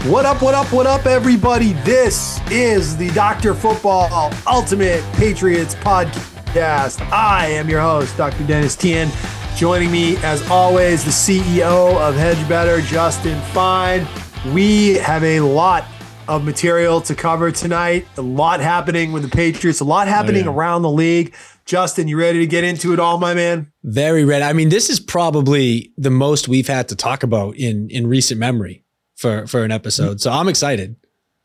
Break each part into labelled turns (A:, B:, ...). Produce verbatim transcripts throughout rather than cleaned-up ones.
A: What up, what up, what up, everybody? This is the Doctor Football Ultimate Patriots Podcast. I am your host, Doctor Dennis Tien. Joining me, as always, the C E O of Hedge Better, Justin Fine. We have a lot of material to cover tonight, a lot happening with the Patriots, a lot happening oh, yeah. around the league. Justin, you ready to get into it all, my man?
B: Very ready. I mean, this is probably the most we've had to talk about in, in recent memory. For, for an episode. So I'm excited.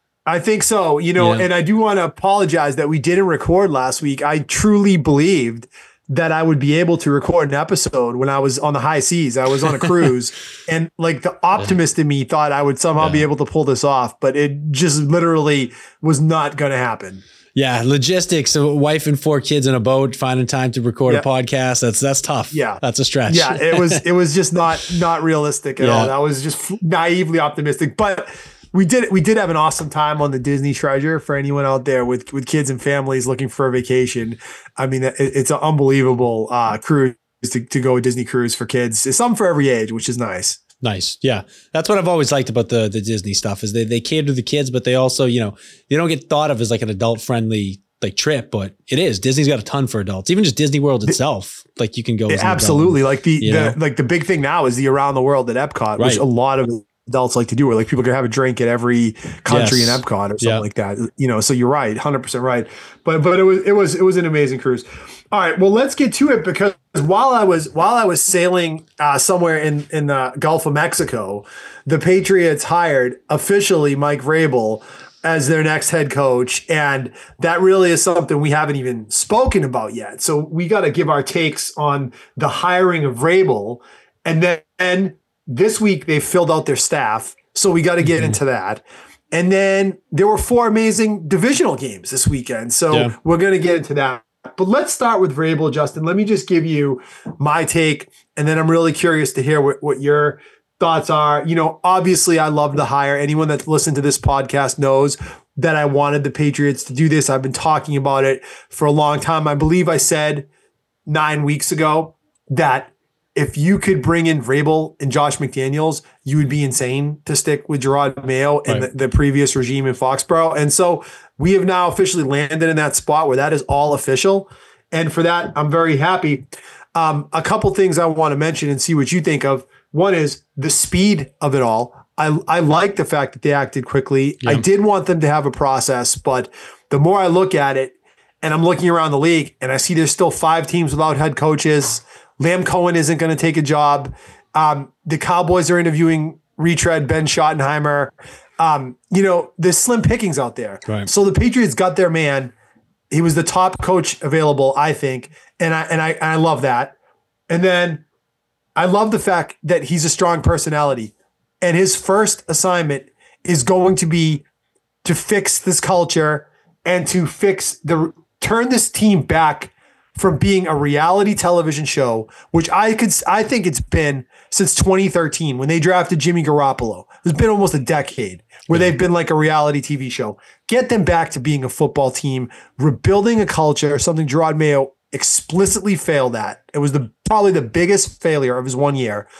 A: I think so, you know, yeah. and I do want to apologize that we didn't record last week. I truly believed that I would be able to record an episode when I was on the high seas. I was on a cruise and like the optimist yeah. in me thought I would somehow yeah. be able to pull this off, but it just literally was not going to happen.
B: Yeah, logistics, a wife and four kids in a boat, finding time to record yeah. a podcast. That's that's tough.
A: Yeah.
B: That's a stretch.
A: Yeah, it was it was just not not realistic at yeah. all. I was just naively optimistic. But we did we did have an awesome time on the Disney Treasure for anyone out there with, with kids and families looking for a vacation. I mean, it, it's an unbelievable uh, cruise to, to go a Disney cruise for kids. It's something for every age, which is nice.
B: Nice. Yeah. That's what I've always liked about the the Disney stuff is they, they cater to the kids, but they also, you know, they don't get thought of as like an adult friendly like trip, but it is. Disney's got a ton for adults, even just Disney World itself. Like you can go. As
A: absolutely.
B: adult,
A: like the, the like the big thing now is the around the world at Epcot, right. which a lot of adults like to do, where like people can have a drink at every country yes. in Epcot or something yeah. like that. You know, so you're right. one hundred percent right. But, but it was, it was, it was an amazing cruise. All right, well, let's get to it because while I was while I was sailing uh, somewhere in in the Gulf of Mexico, the Patriots hired officially Mike Vrabel as their next head coach, and that really is something we haven't even spoken about yet. So we got to give our takes on the hiring of Vrabel, and then this week they filled out their staff, so we got to get mm-hmm. into that. And then there were four amazing divisional games this weekend, so yeah. we're going to get into that. But let's start with Vrabel, Justin. Let me just give you my take, and then I'm really curious to hear what, what your thoughts are. You know, obviously, I love the hire. Anyone that's listened to this podcast knows that I wanted the Patriots to do this. I've been talking about it for a long time. I believe I said nine weeks ago that if you could bring in Vrabel and Josh McDaniels, you would be insane to stick with Gerard Mayo and right. the, the previous regime in Foxborough. And so we have now officially landed in that spot where that is all official. And for that, I'm very happy. Um, a couple things I want to mention and see what you think of. One is the speed of it all. I, I like the fact that they acted quickly. Yeah. I did want them to have a process, but the more I look at it and I'm looking around the league and I see there's still five teams without head coaches, Liam Cohen isn't going to take a job. Um, the Cowboys are interviewing retread Ben Schottenheimer. Um, you know, there's slim pickings out there.
B: Right.
A: So the Patriots got their man. He was the top coach available, I think. And I, and I, and I love that. And then I love the fact that he's a strong personality and his first assignment is going to be to fix this culture and to fix the, turn this team back from being a reality television show, which I could, I think it's been since twenty thirteen when they drafted Jimmy Garoppolo. It's been almost a decade where they've been like a reality T V show. Get them back to being a football team, rebuilding a culture, something Gerard Mayo explicitly failed at. It was the probably the biggest failure of his one year.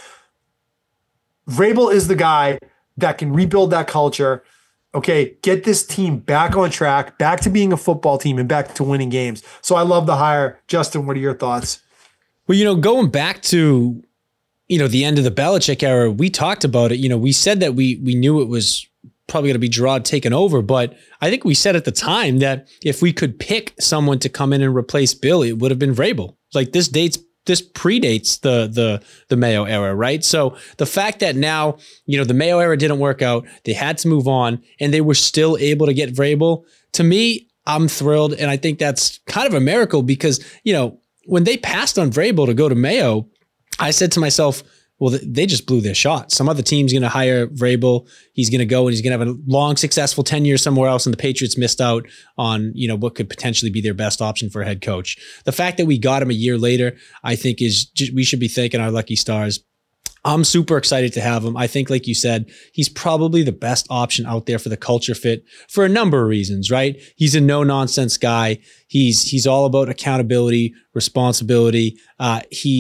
A: Vrabel is the guy that can rebuild that culture. Okay, get this team back on track, back to being a football team and back to winning games. So I love the hire. Justin, what are your thoughts?
B: Well, you know, going back to, you know, the end of the Belichick era, we talked about it. You know, we said that we we knew it was probably going to be Gerard taking over, but I think we said at the time that if we could pick someone to come in and replace Bill, it would have been Vrabel. Like this dates This predates the the the Mayo era, right? So the fact that now, you know, the Mayo era didn't work out, they had to move on, and they were still able to get Vrabel. To me, I'm thrilled, and I think that's kind of a miracle because, you know, when they passed on Vrabel to go to Mayo, I said to myself, well, they just blew their shot. Some other team's going to hire Vrabel. He's going to go and he's going to have a long, successful ten years somewhere else. And the Patriots missed out on, you know, what could potentially be their best option for a head coach. The fact that we got him a year later, I think is, we should be thanking our lucky stars. I'm super excited to have him. I think, like you said, he's probably the best option out there for the culture fit for a number of reasons, right? He's a no nonsense guy. He's, he's all about accountability, responsibility. Uh, he's,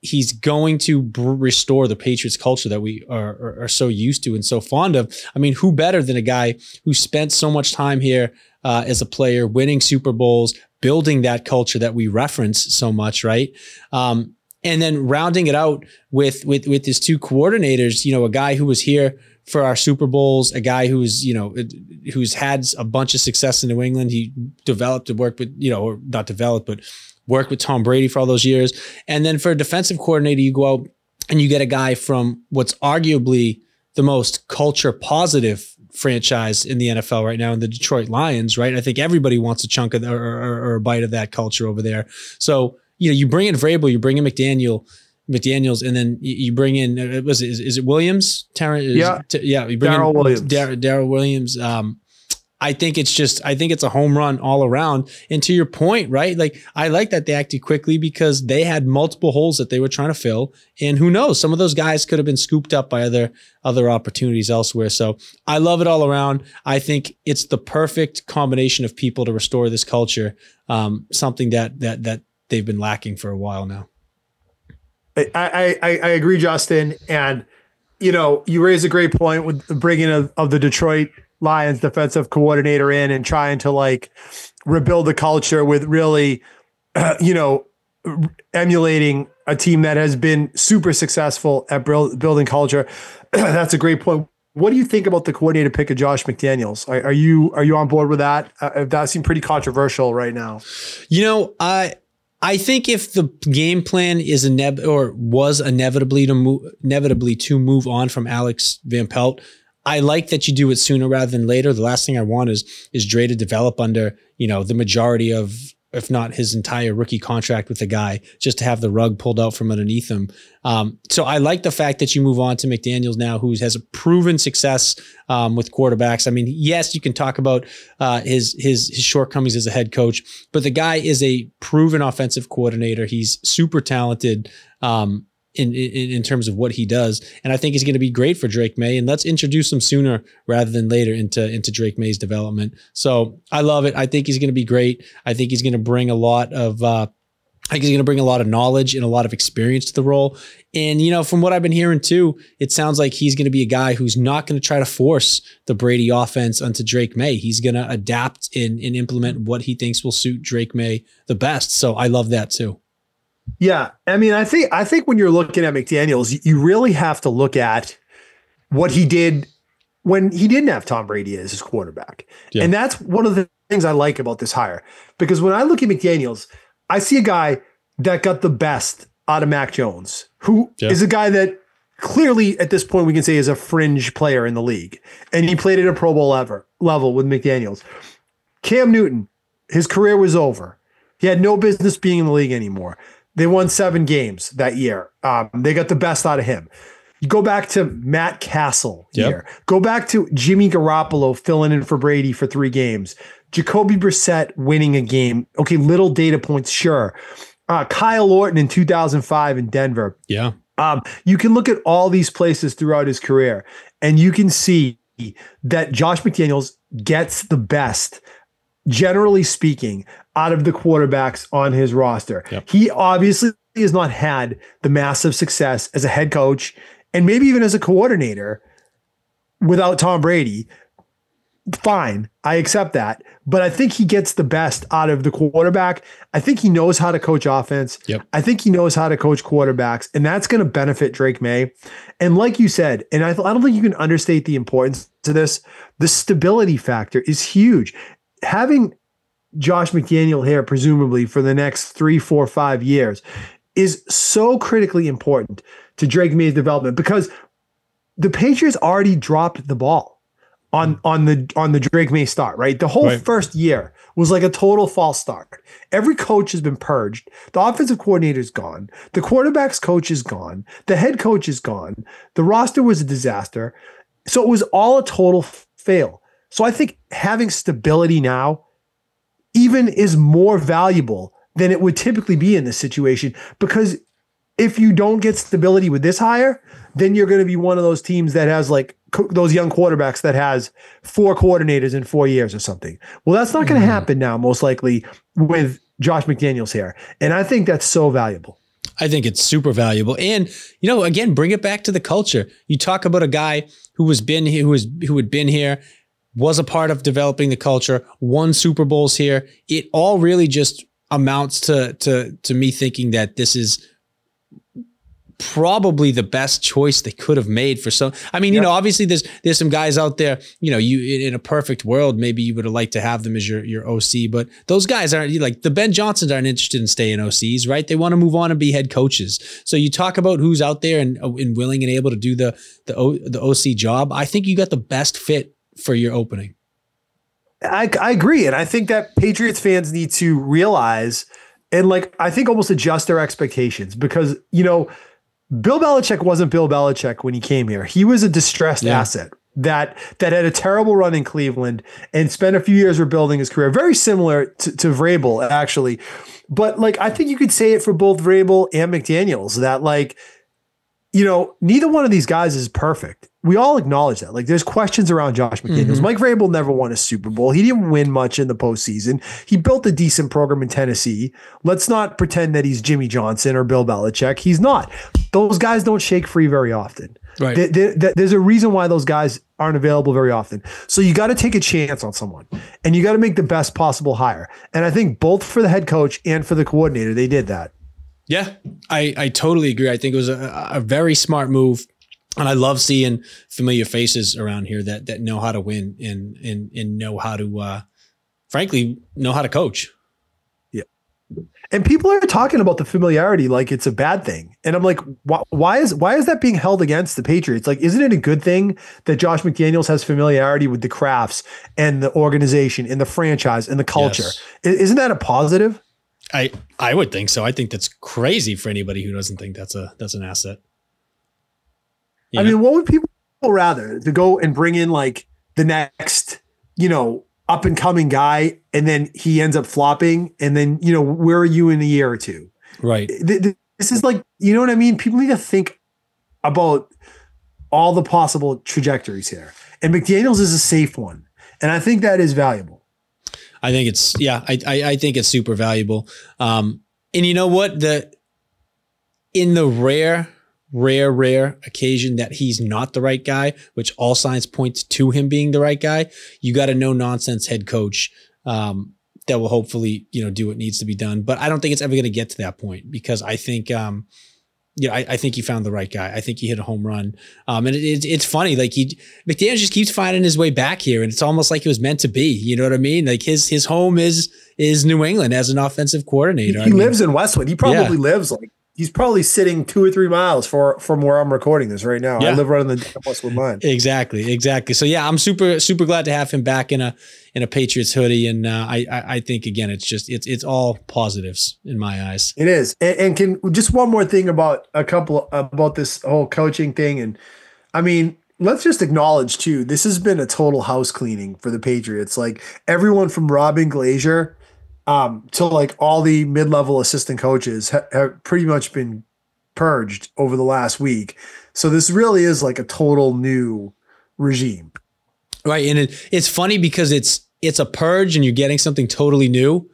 B: he's going to b- restore the Patriots culture that we are, are, are so used to and so fond of. I mean, who better than a guy who spent so much time here uh, as a player, winning Super Bowls, building that culture that we reference so much, right? Um, and then rounding it out with with with his two coordinators, you know, a guy who was here for our Super Bowls, a guy who's, you know, who's had a bunch of success in New England. He developed and worked with, you know, or not developed, but worked with Tom Brady for all those years. And then for a defensive coordinator, you go out and you get a guy from what's arguably the most culture positive franchise in the N F L right now in the Detroit Lions, right? I think everybody wants a chunk of the, or, or, or a bite of that culture over there. So, you know, you bring in Vrabel, you bring in McDaniel, McDaniels, and then you bring in, uh, was it, is, is it Williams? Terrence,
A: yeah.
B: T- yeah. You bring
A: Darrell
B: in
A: Williams.
B: Dar- Darrell Williams. Um, I think it's just, I think it's a home run all around. And to your point, right? Like, I like that they acted quickly because they had multiple holes that they were trying to fill. And who knows, some of those guys could have been scooped up by other, other opportunities elsewhere. So I love it all around. I think it's the perfect combination of people to restore this culture. Um, something that, that, that they've been lacking for a while now.
A: I, I, I agree, Justin. And, you know, you raise a great point with the bringing of, of the Detroit Lions defensive coordinator in and trying to like rebuild the culture with really, uh, you know, emulating a team that has been super successful at building culture. That's a great point. What do you think about the coordinator pick of Josh McDaniels? Are, are you are you on board with that? Uh, that seems pretty controversial right now.
B: You know, I. I think if the game plan is inev- or was inevitably to move, inevitably to move on from Alex Van Pelt, I like that you do it sooner rather than later. The last thing I want is is Dre to develop under, you know, the majority of, if not his entire rookie contract with the guy, just to have the rug pulled out from underneath him. Um, so I like the fact that you move on to McDaniels now, who has a proven success um, with quarterbacks. I mean, yes, you can talk about uh, his his his shortcomings as a head coach, but the guy is a proven offensive coordinator. He's super talented um, in, in in terms of what he does, and I think he's going to be great for Drake May. And let's introduce him sooner rather than later into into Drake May's development. So I love it. I think he's going to be great. I think he's going to bring a lot of. Uh, I think he's going to bring a lot of knowledge and a lot of experience to the role. And, you know, from what I've been hearing too, it sounds like he's going to be a guy who's not going to try to force the Brady offense onto Drake May. He's going to adapt and, and implement what he thinks will suit Drake May the best. So I love that too.
A: Yeah. I mean, I think, I think when you're looking at McDaniels, you really have to look at what he did when he didn't have Tom Brady as his quarterback. Yeah. And that's one of the things I like about this hire, because when I look at McDaniels, I see a guy that got the best out of Mac Jones, who yeah. is a guy that clearly at this point we can say is a fringe player in the league. And he played at a Pro Bowl ever, level with McDaniels. Cam Newton, his career was over. He had no business being in the league anymore. They won seven games that year. Um, they got the best out of him. You go back to Matt Castle here. Yep. Go back to Jimmy Garoppolo filling in for Brady for three games. Jacoby Brissett winning a game. Okay, little data points, sure. Uh, Kyle Orton in two thousand five in Denver.
B: Yeah.
A: Um, you can look at all these places throughout his career, and you can see that Josh McDaniels gets the best, generally speaking, out of the quarterbacks on his roster. Yep. He obviously has not had the massive success as a head coach and maybe even as a coordinator without Tom Brady. Fine, I accept that. But I think he gets the best out of the quarterback. I think he knows how to coach offense.
B: Yep.
A: I think he knows how to coach quarterbacks, and that's going to benefit Drake May. And like you said, and I, I don't think you can understate the importance to this, the stability factor is huge. Having Josh McDaniel here, presumably for the next three, four, five years, is so critically important to Drake May's development, because the Patriots already dropped the ball on, on the on the Drake May start, right? The whole right. first year was like a total false start. Every coach has been purged. The offensive coordinator is gone. The quarterback's coach is gone. The head coach is gone. The roster was a disaster. So it was all a total fail. So I think having stability now even is more valuable than it would typically be in this situation, because if you don't get stability with this hire, then you're going to be one of those teams that has like co- those young quarterbacks that has four coordinators in four years or something. Well, that's not going to happen now, most likely with Josh McDaniels here. And I think that's so valuable.
B: I think it's super valuable. And, you know, again, bring it back to the culture. You talk about a guy who was been here, who was, who had been here, was a part of developing the culture, won Super Bowls here. It all really just amounts to, to, to me thinking that this is probably the best choice they could have made for some. I mean, yep. you know, obviously there's, there's some guys out there, you know, you, in a perfect world, maybe you would have liked to have them as your, your O C, but those guys aren't like the Ben Johnsons aren't interested in staying O Cs, right? They want to move on and be head coaches. So you talk about who's out there and, and willing and able to do the, the, o, the O C job. I think you got the best fit for your opening.
A: I, I agree. And I think that Patriots fans need to realize, and like, I think almost adjust their expectations because, you know, Bill Belichick wasn't Bill Belichick when he came here. He was a distressed yeah. asset that that had a terrible run in Cleveland and spent a few years rebuilding his career. Very similar to, to Vrabel, actually. But like, I think you could say it for both Vrabel and McDaniels that like, you know, neither one of these guys is perfect. We all acknowledge that. Like, there's questions around Josh McDaniels. Mm-hmm. Mike Vrabel never won a Super Bowl. He didn't win much in the postseason. He built a decent program in Tennessee. Let's not pretend that he's Jimmy Johnson or Bill Belichick. He's not. Those guys don't shake free very often.
B: Right.
A: They, they, they, there's a reason why those guys aren't available very often. So you got to take a chance on someone, and you got to make the best possible hire. And I think both for the head coach and for the coordinator, they did that.
B: Yeah, I, I totally agree. I think it was a, a very smart move. And I love seeing familiar faces around here that that know how to win and and and know how to, uh, frankly, know how to coach.
A: Yeah, and people are talking about the familiarity like it's a bad thing, and I'm like, why, why is why is that being held against the Patriots? Like, isn't it a good thing that Josh McDaniels has familiarity with the crafts and the organization and the franchise and the culture? Yes. Isn't that a positive?
B: I I would think so. I think that's crazy for anybody who doesn't think that's a that's an asset.
A: Yeah. I mean, what would people rather to go and bring in like the next, you know, up and coming guy, and then he ends up flopping, and then, you know, where are you in a year or two?
B: Right.
A: This is like, you know what I mean? People need to think about all the possible trajectories here, and McDaniels is a safe one, and I think that is valuable.
B: I think it's yeah. I I, I think it's super valuable. Um, and you know what? The in the rare. rare, rare occasion that he's not the right guy, which all signs point to him being the right guy, you got a no nonsense head coach um, that will hopefully, you know, do what needs to be done. But I don't think it's ever going to get to that point because I think, um, yeah, I, I think he found the right guy. I think he hit a home run. Um, and it, it, it's funny, like he, McDaniels just keeps finding his way back here, and it's almost like it was meant to be. You know what I mean? Like his, his home is, is New England as an offensive coordinator.
A: He, he
B: I mean,
A: lives in Westwood. He probably yeah. lives like, he's probably sitting two or three miles for, from where I'm recording this right now. Yeah. I live right on the Westwood line.
B: Exactly, exactly. So yeah, I'm super, super glad to have him back in a in a Patriots hoodie, and uh, I, I I think again, it's just it's it's all positives in my eyes.
A: It is, and, and can just one more thing about a couple about this whole coaching thing, and I mean, let's just acknowledge too, this has been a total house cleaning for the Patriots. Like everyone from Robin Glazier. Um, to like all the mid-level assistant coaches ha- have pretty much been purged over the last week. So this really is like a total new regime.
B: Right. And it, it's funny because it's, it's a purge and you're getting something totally new,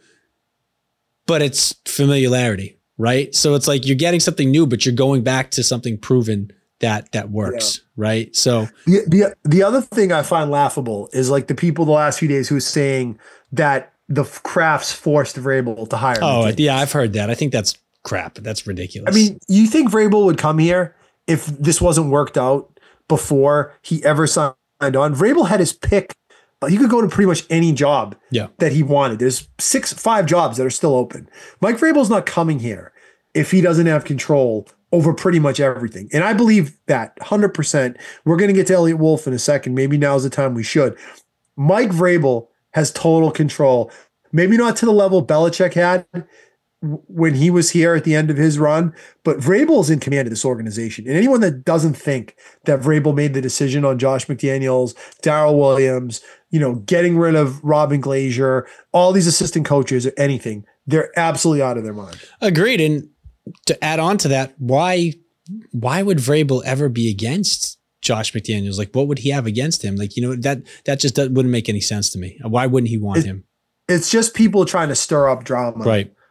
B: but it's familiarity, right? So it's like you're getting something new, but you're going back to something proven that, that works. Yeah. Right. So
A: the, the, the other thing I find laughable is like the people the last few days who are saying that the Crafts forced Vrabel to hire.
B: Oh, McDaniels. Yeah, I've heard that. I think that's crap. That's ridiculous.
A: I mean, you think Vrabel would come here if this wasn't worked out before he ever signed on? Vrabel had his pick. He could go to pretty much any job
B: yeah.
A: that he wanted. There's six, five jobs that are still open. Mike Vrabel's not coming here if he doesn't have control over pretty much everything. And I believe that one hundred percent. We're going to get to Elliott Wolf in a second. Maybe now's the time we should. Mike Vrabel has total control. Maybe not to the level Belichick had when he was here at the end of his run, but Vrabel is in command of this organization. And anyone that doesn't think that Vrabel made the decision on Josh McDaniels, Darrell Williams, you know, getting rid of Robin Glazier, all these assistant coaches or anything, they're absolutely out of their mind.
B: Agreed. And to add on to that, why, why would Vrabel ever be against Josh McDaniels? Like, what would he have against him? Like, you know, that, that just wouldn't make any sense to me. Why wouldn't he want
A: it,
B: him?
A: It's just people trying to stir up drama.
B: Right.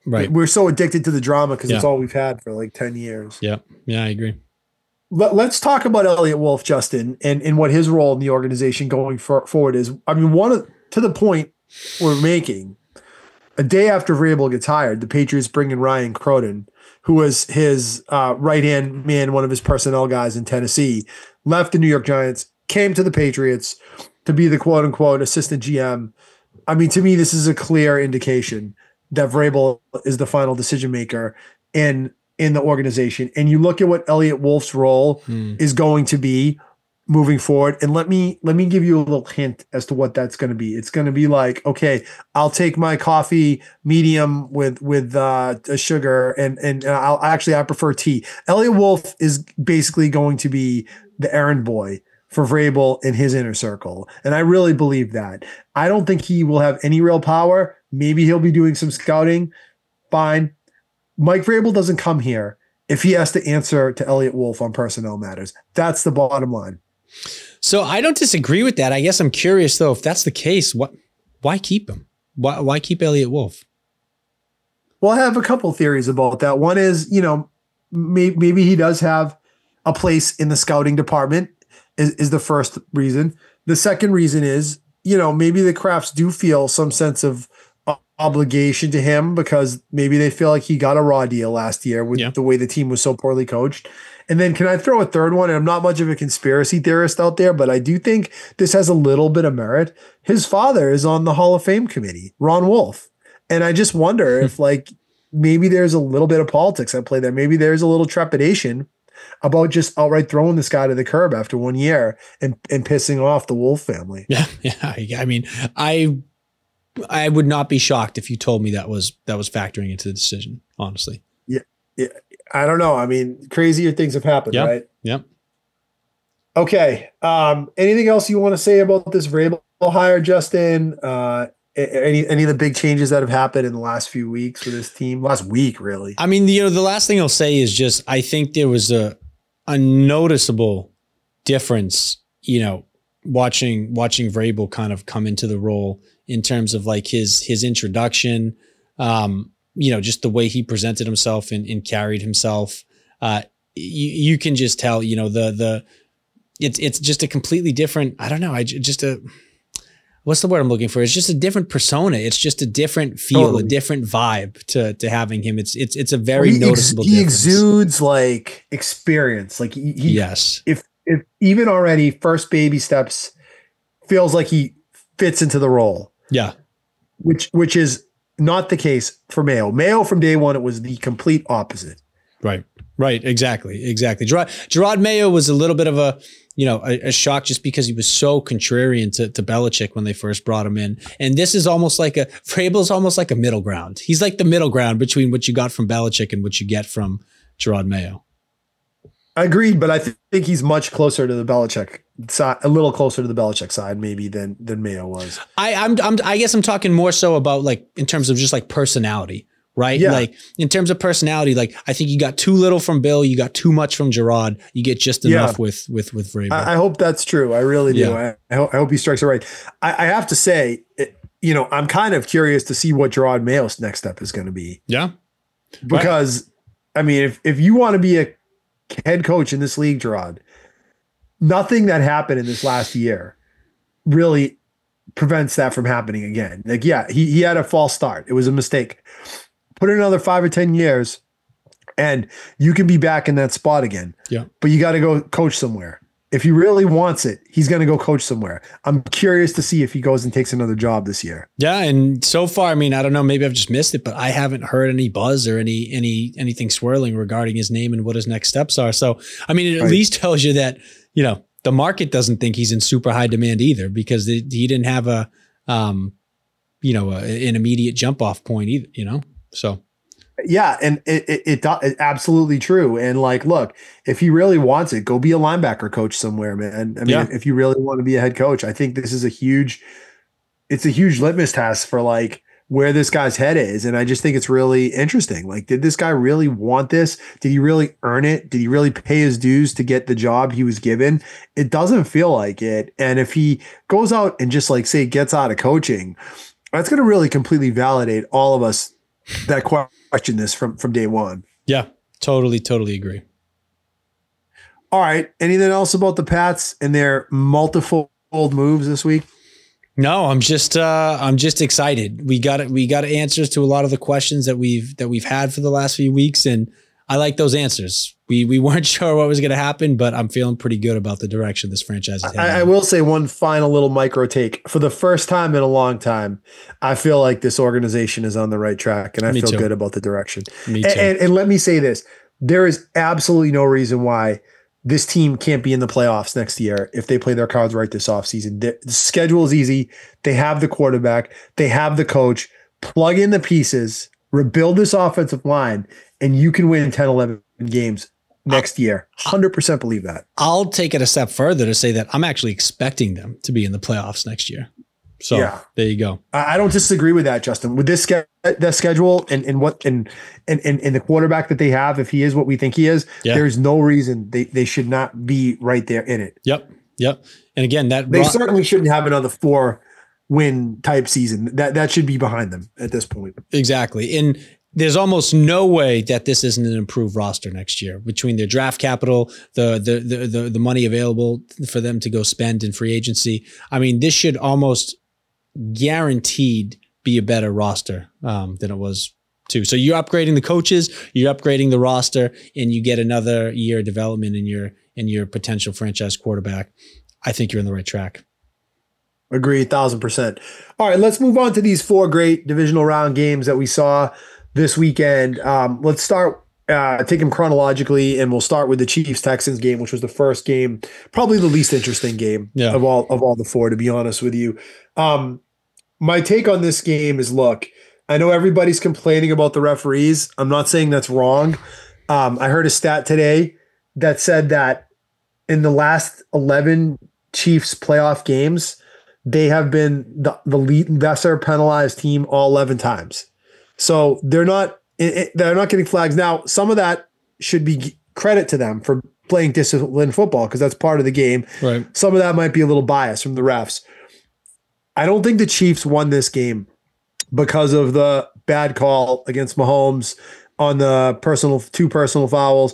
B: Right.
A: We're so addicted to the drama because
B: yeah.
A: it's all we've had for like ten years.
B: Yeah. Yeah, I agree.
A: Let, let's talk about Elliott Wolf, Justin, and, and what his role in the organization going for, forward is. I mean, one of, to the point we're making, a day after Vrabel gets hired, the Patriots bring in Ryan Croden, who was his uh, right-hand man, one of his personnel guys in Tennessee, left the New York Giants, came to the Patriots to be the quote-unquote assistant G M. I mean, to me, this is a clear indication that Vrabel is the final decision maker in in the organization. And you look at what Elliott Wolf's role hmm. is going to be moving forward. And let me let me give you a little hint as to what that's going to be. It's going to be like, okay, I'll take my coffee medium with with uh, a sugar, and and I'll actually I prefer tea. Elliott Wolf is basically going to be the errand boy for Vrabel in his inner circle. And I really believe that. I don't think he will have any real power. Maybe he'll be doing some scouting. Fine. Mike Vrabel doesn't come here if he has to answer to Elliott Wolf on personnel matters. That's the bottom line.
B: So I don't disagree with that. I guess I'm curious, though, if that's the case, what, why keep him? Why, why keep Elliott Wolf?
A: Well, I have a couple theories about that. One is, you know, may, maybe he does have a place in the scouting department. Is, is the first reason. The second reason is, you know, maybe the Krafts do feel some sense of uh, obligation to him because maybe they feel like he got a raw deal last year with yeah. the way the team was so poorly coached. And then can I throw a third one? And I'm not much of a conspiracy theorist out there, but I do think this has a little bit of merit. His father is on the Hall of Fame committee, Ron Wolf. And I just wonder if like maybe there's a little bit of politics at play there. Maybe there's a little trepidation about just outright throwing this guy to the curb after one year and, and pissing off the Wolf family.
B: Yeah, yeah. I mean, I I would not be shocked if you told me that was that was factoring into the decision, honestly.
A: Yeah, yeah. I don't know. I mean, crazier things have happened,
B: yep.
A: right?
B: Yep.
A: Okay. Um, anything else you want to say about this Vrabel hire, Justin? Uh, Any any of the big changes that have happened in the last few weeks with this team? Last week, really.
B: I mean, you know, the last thing I'll say is just I think there was a a noticeable difference, you know, watching watching Vrabel kind of come into the role in terms of like his his introduction, um, you know, just the way he presented himself and, and carried himself. Uh, you, you can just tell, you know, the the it's it's just a completely different. I don't know. I just a. What's the word I'm looking for? It's just a different persona. It's just a different feel, totally. a different vibe to to having him. It's it's it's a very well, he
A: noticeable.
B: Ex-
A: he
B: difference.
A: exudes like experience. Like he, he
B: yes.
A: If if even already first baby steps feels like he fits into the role.
B: Yeah.
A: Which which is not the case for Mayo. Mayo from day one, it was the complete opposite.
B: Right. Right. Exactly. Exactly. Gerard, Gerard Mayo was a little bit of a, you know, a, a shock just because he was so contrarian to, to Belichick when they first brought him in. And this is almost like a, Vrabel's almost like a middle ground. He's like the middle ground between what you got from Belichick and what you get from Gerard Mayo.
A: I agreed, but I th- think he's much closer to the Belichick side, a little closer to the Belichick side maybe than than Mayo was.
B: I, I'm, I'm, I guess I'm talking more so about like in terms of just like personality. Right.
A: Yeah.
B: Like in terms of personality, like I think you got too little from Bill. You got too much from Gerard. You get just enough yeah. with, with, with Vrabel.
A: I, I hope that's true. I really do. Yeah. I, I, hope, I hope he strikes it right. I, I have to say, it, you know, I'm kind of curious to see what Gerard Mayo's next step is going to be.
B: Yeah.
A: Because right. I mean, if, if you want to be a head coach in this league, Gerard, nothing that happened in this last year really prevents that from happening again. Like, yeah, he, he had a false start. It was a mistake. Put in another five or ten years and you can be back in that spot again.
B: Yeah.
A: But you got to go coach somewhere. If he really wants it, he's going to go coach somewhere. I'm curious to see if he goes and takes another job this year.
B: Yeah. And so far, I mean, I don't know, maybe I've just missed it, but I haven't heard any buzz or any, any, anything swirling regarding his name and what his next steps are. So, I mean, it at right. least tells you that, you know, the market doesn't think he's in super high demand either because it, he didn't have a, um, you know, a, an immediate jump off point either, you know? So,
A: yeah, and it, it, it it's absolutely true. And like, look, if he really wants it, go be a linebacker coach somewhere, man. I mean, yeah. if you really want to be a head coach, I think this is a huge, it's a huge litmus test for like where this guy's head is. And I just think it's really interesting. Like, did this guy really want this? Did he really earn it? Did he really pay his dues to get the job he was given? It doesn't feel like it. And if he goes out and just like say gets out of coaching, that's going to really completely validate all of us that question this from, from day one.
B: Yeah, totally, totally agree.
A: All right. Anything else about the Pats and their multiple moves this week?
B: No, I'm just uh, I'm just excited. We got we got answers to a lot of the questions that we've that we've had for the last few weeks, and I like those answers. We we weren't sure what was going to happen, but I'm feeling pretty good about the direction this franchise is heading.
A: I, I will say one final little micro take. For the first time in a long time, I feel like this organization is on the right track, and I me feel too. good about the direction. Me too. And, and, and let me say this: there is absolutely no reason why this team can't be in the playoffs next year if they play their cards right this offseason. The schedule is easy. They have the quarterback. They have the coach. Plug in the pieces, rebuild this offensive line, and you can win ten, eleven games next year. one hundred percent believe that.
B: I'll take it a step further to say that I'm actually expecting them to be in the playoffs next year. So yeah. There you go.
A: I don't disagree with that, Justin. With this ske- the schedule and, and what and, and and and the quarterback that they have, if he is what we think he is, yeah. there's no reason they, they should not be right there in it.
B: Yep. Yep. And again, that
A: they brought- certainly shouldn't have another four win type season. That that should be behind them at this point.
B: Exactly. And there's almost no way that this isn't an improved roster next year between their draft capital, the, the the the the money available for them to go spend in free agency. I mean, this should almost guaranteed be a better roster um, than it was too. So you're upgrading the coaches, you're upgrading the roster, and you get another year of development in your in your potential franchise quarterback. I think you're on the right track.
A: Agree, a thousand percent. All right, let's move on to these four great divisional round games that we saw this weekend. Um, let's start, uh, take them chronologically, and we'll start with the Chiefs-Texans game, which was the first game, probably the least interesting game yeah. of all of all the four, to be honest with you. Um, my take on this game is, look, I know everybody's complaining about the referees. I'm not saying that's wrong. Um, I heard a stat today that said that in the last eleven Chiefs playoff games, they have been the, the lead, lesser penalized team all eleven times. So they're not they're not getting flags. Now, some of that should be credit to them for playing disciplined football because that's part of the game.
B: Right.
A: Some of that might be a little bias from the refs. I don't think the Chiefs won this game because of the bad call against Mahomes on the personal two personal fouls.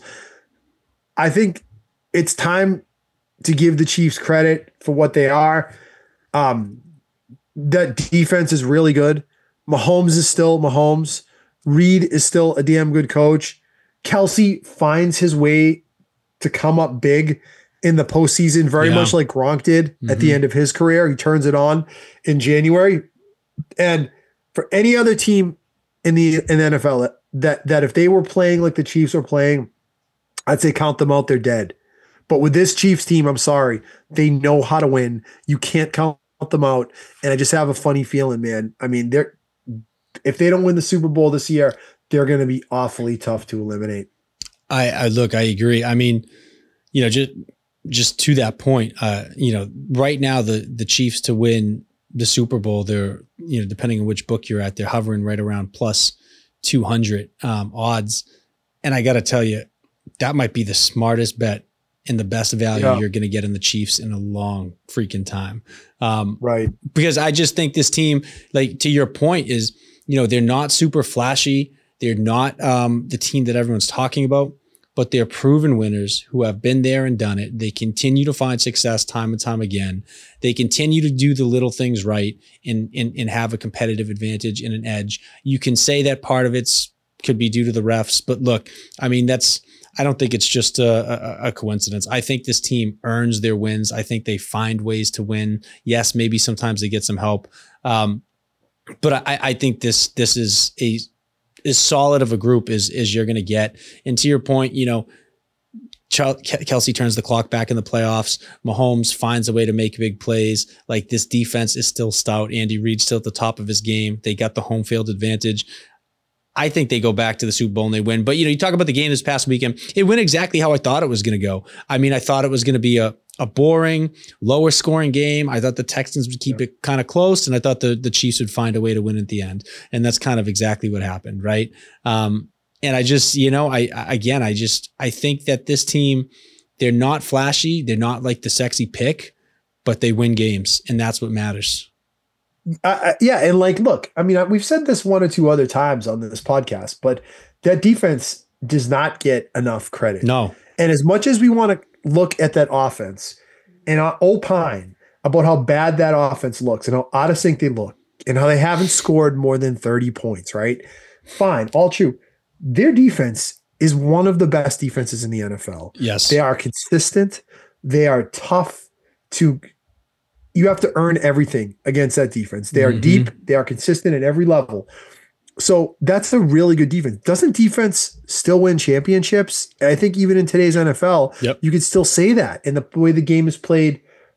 A: I think it's time to give the Chiefs credit for what they are. Um, that defense is really good. Mahomes is still Mahomes. Reed is still a damn good coach. Kelce finds his way to come up big in the postseason, very yeah. much like Gronk did mm-hmm. at the end of his career. He turns it on in January. And for any other team in the in the N F L that that if they were playing like the Chiefs are playing, I'd say count them out, they're dead. But with this Chiefs team, I'm sorry, they know how to win. You can't count them out. And I just have a funny feeling, man. I mean, they're if they don't win the Super Bowl this year, they're going to be awfully tough to eliminate.
B: I, I look, I agree. I mean, you know, just just to that point, uh, you know, right now the the Chiefs to win the Super Bowl, they're, you know, depending on which book you're at, they're hovering right around plus two hundred um, odds. And I got to tell you, that might be the smartest bet and the best value yeah. you're going to get in the Chiefs in a long freaking time. Um,
A: right.
B: Because I just think this team, like to your point is, you know, they're not super flashy. They're not um, the team that everyone's talking about, but they're proven winners who have been there and done it. They continue to find success time and time again. They continue to do the little things right and, and, and have a competitive advantage and an edge. You can say that part of it's could be due to the refs, but look, I mean, that's, I don't think it's just a, a, a coincidence. I think this team earns their wins. I think they find ways to win. Yes, maybe sometimes they get some help. Um, but I, I think this, this is a, as solid of a group as, as you're going to get. And to your point, you know, Kelce turns the clock back in the playoffs. Mahomes finds a way to make big plays. Like this defense is still stout. Andy Reid's still at the top of his game. They got the home field advantage. I think they go back to the Super Bowl and they win. But, you know, you talk about the game this past weekend. It went exactly how I thought it was going to go. I mean, I thought it was going to be a, a boring, lower scoring game. I thought the Texans would keep yeah. it kind of close, and I thought the, the Chiefs would find a way to win at the end. And that's kind of exactly what happened, right? Um, and I just, you know, I, I again, I just, I think that this team, they're not flashy. They're not like the sexy pick, but they win games, and that's what matters.
A: Uh, yeah, and like, look, I mean, we've said this one or two other times on this podcast, but that defense does not get enough credit.
B: No.
A: And as much as we want to look at that offense and opine about how bad that offense looks and how out of sync they look and how they haven't scored more than thirty points, right? Fine, all true. Their defense is one of the best defenses in the N F L.
B: Yes.
A: They are consistent. They are tough to you have to earn everything against that defense. They are mm-hmm. deep. They are consistent at every level. So that's a really good defense. Doesn't defense still win championships? I think even in today's N F L,
B: yep.
A: you could still say that in the way the game is played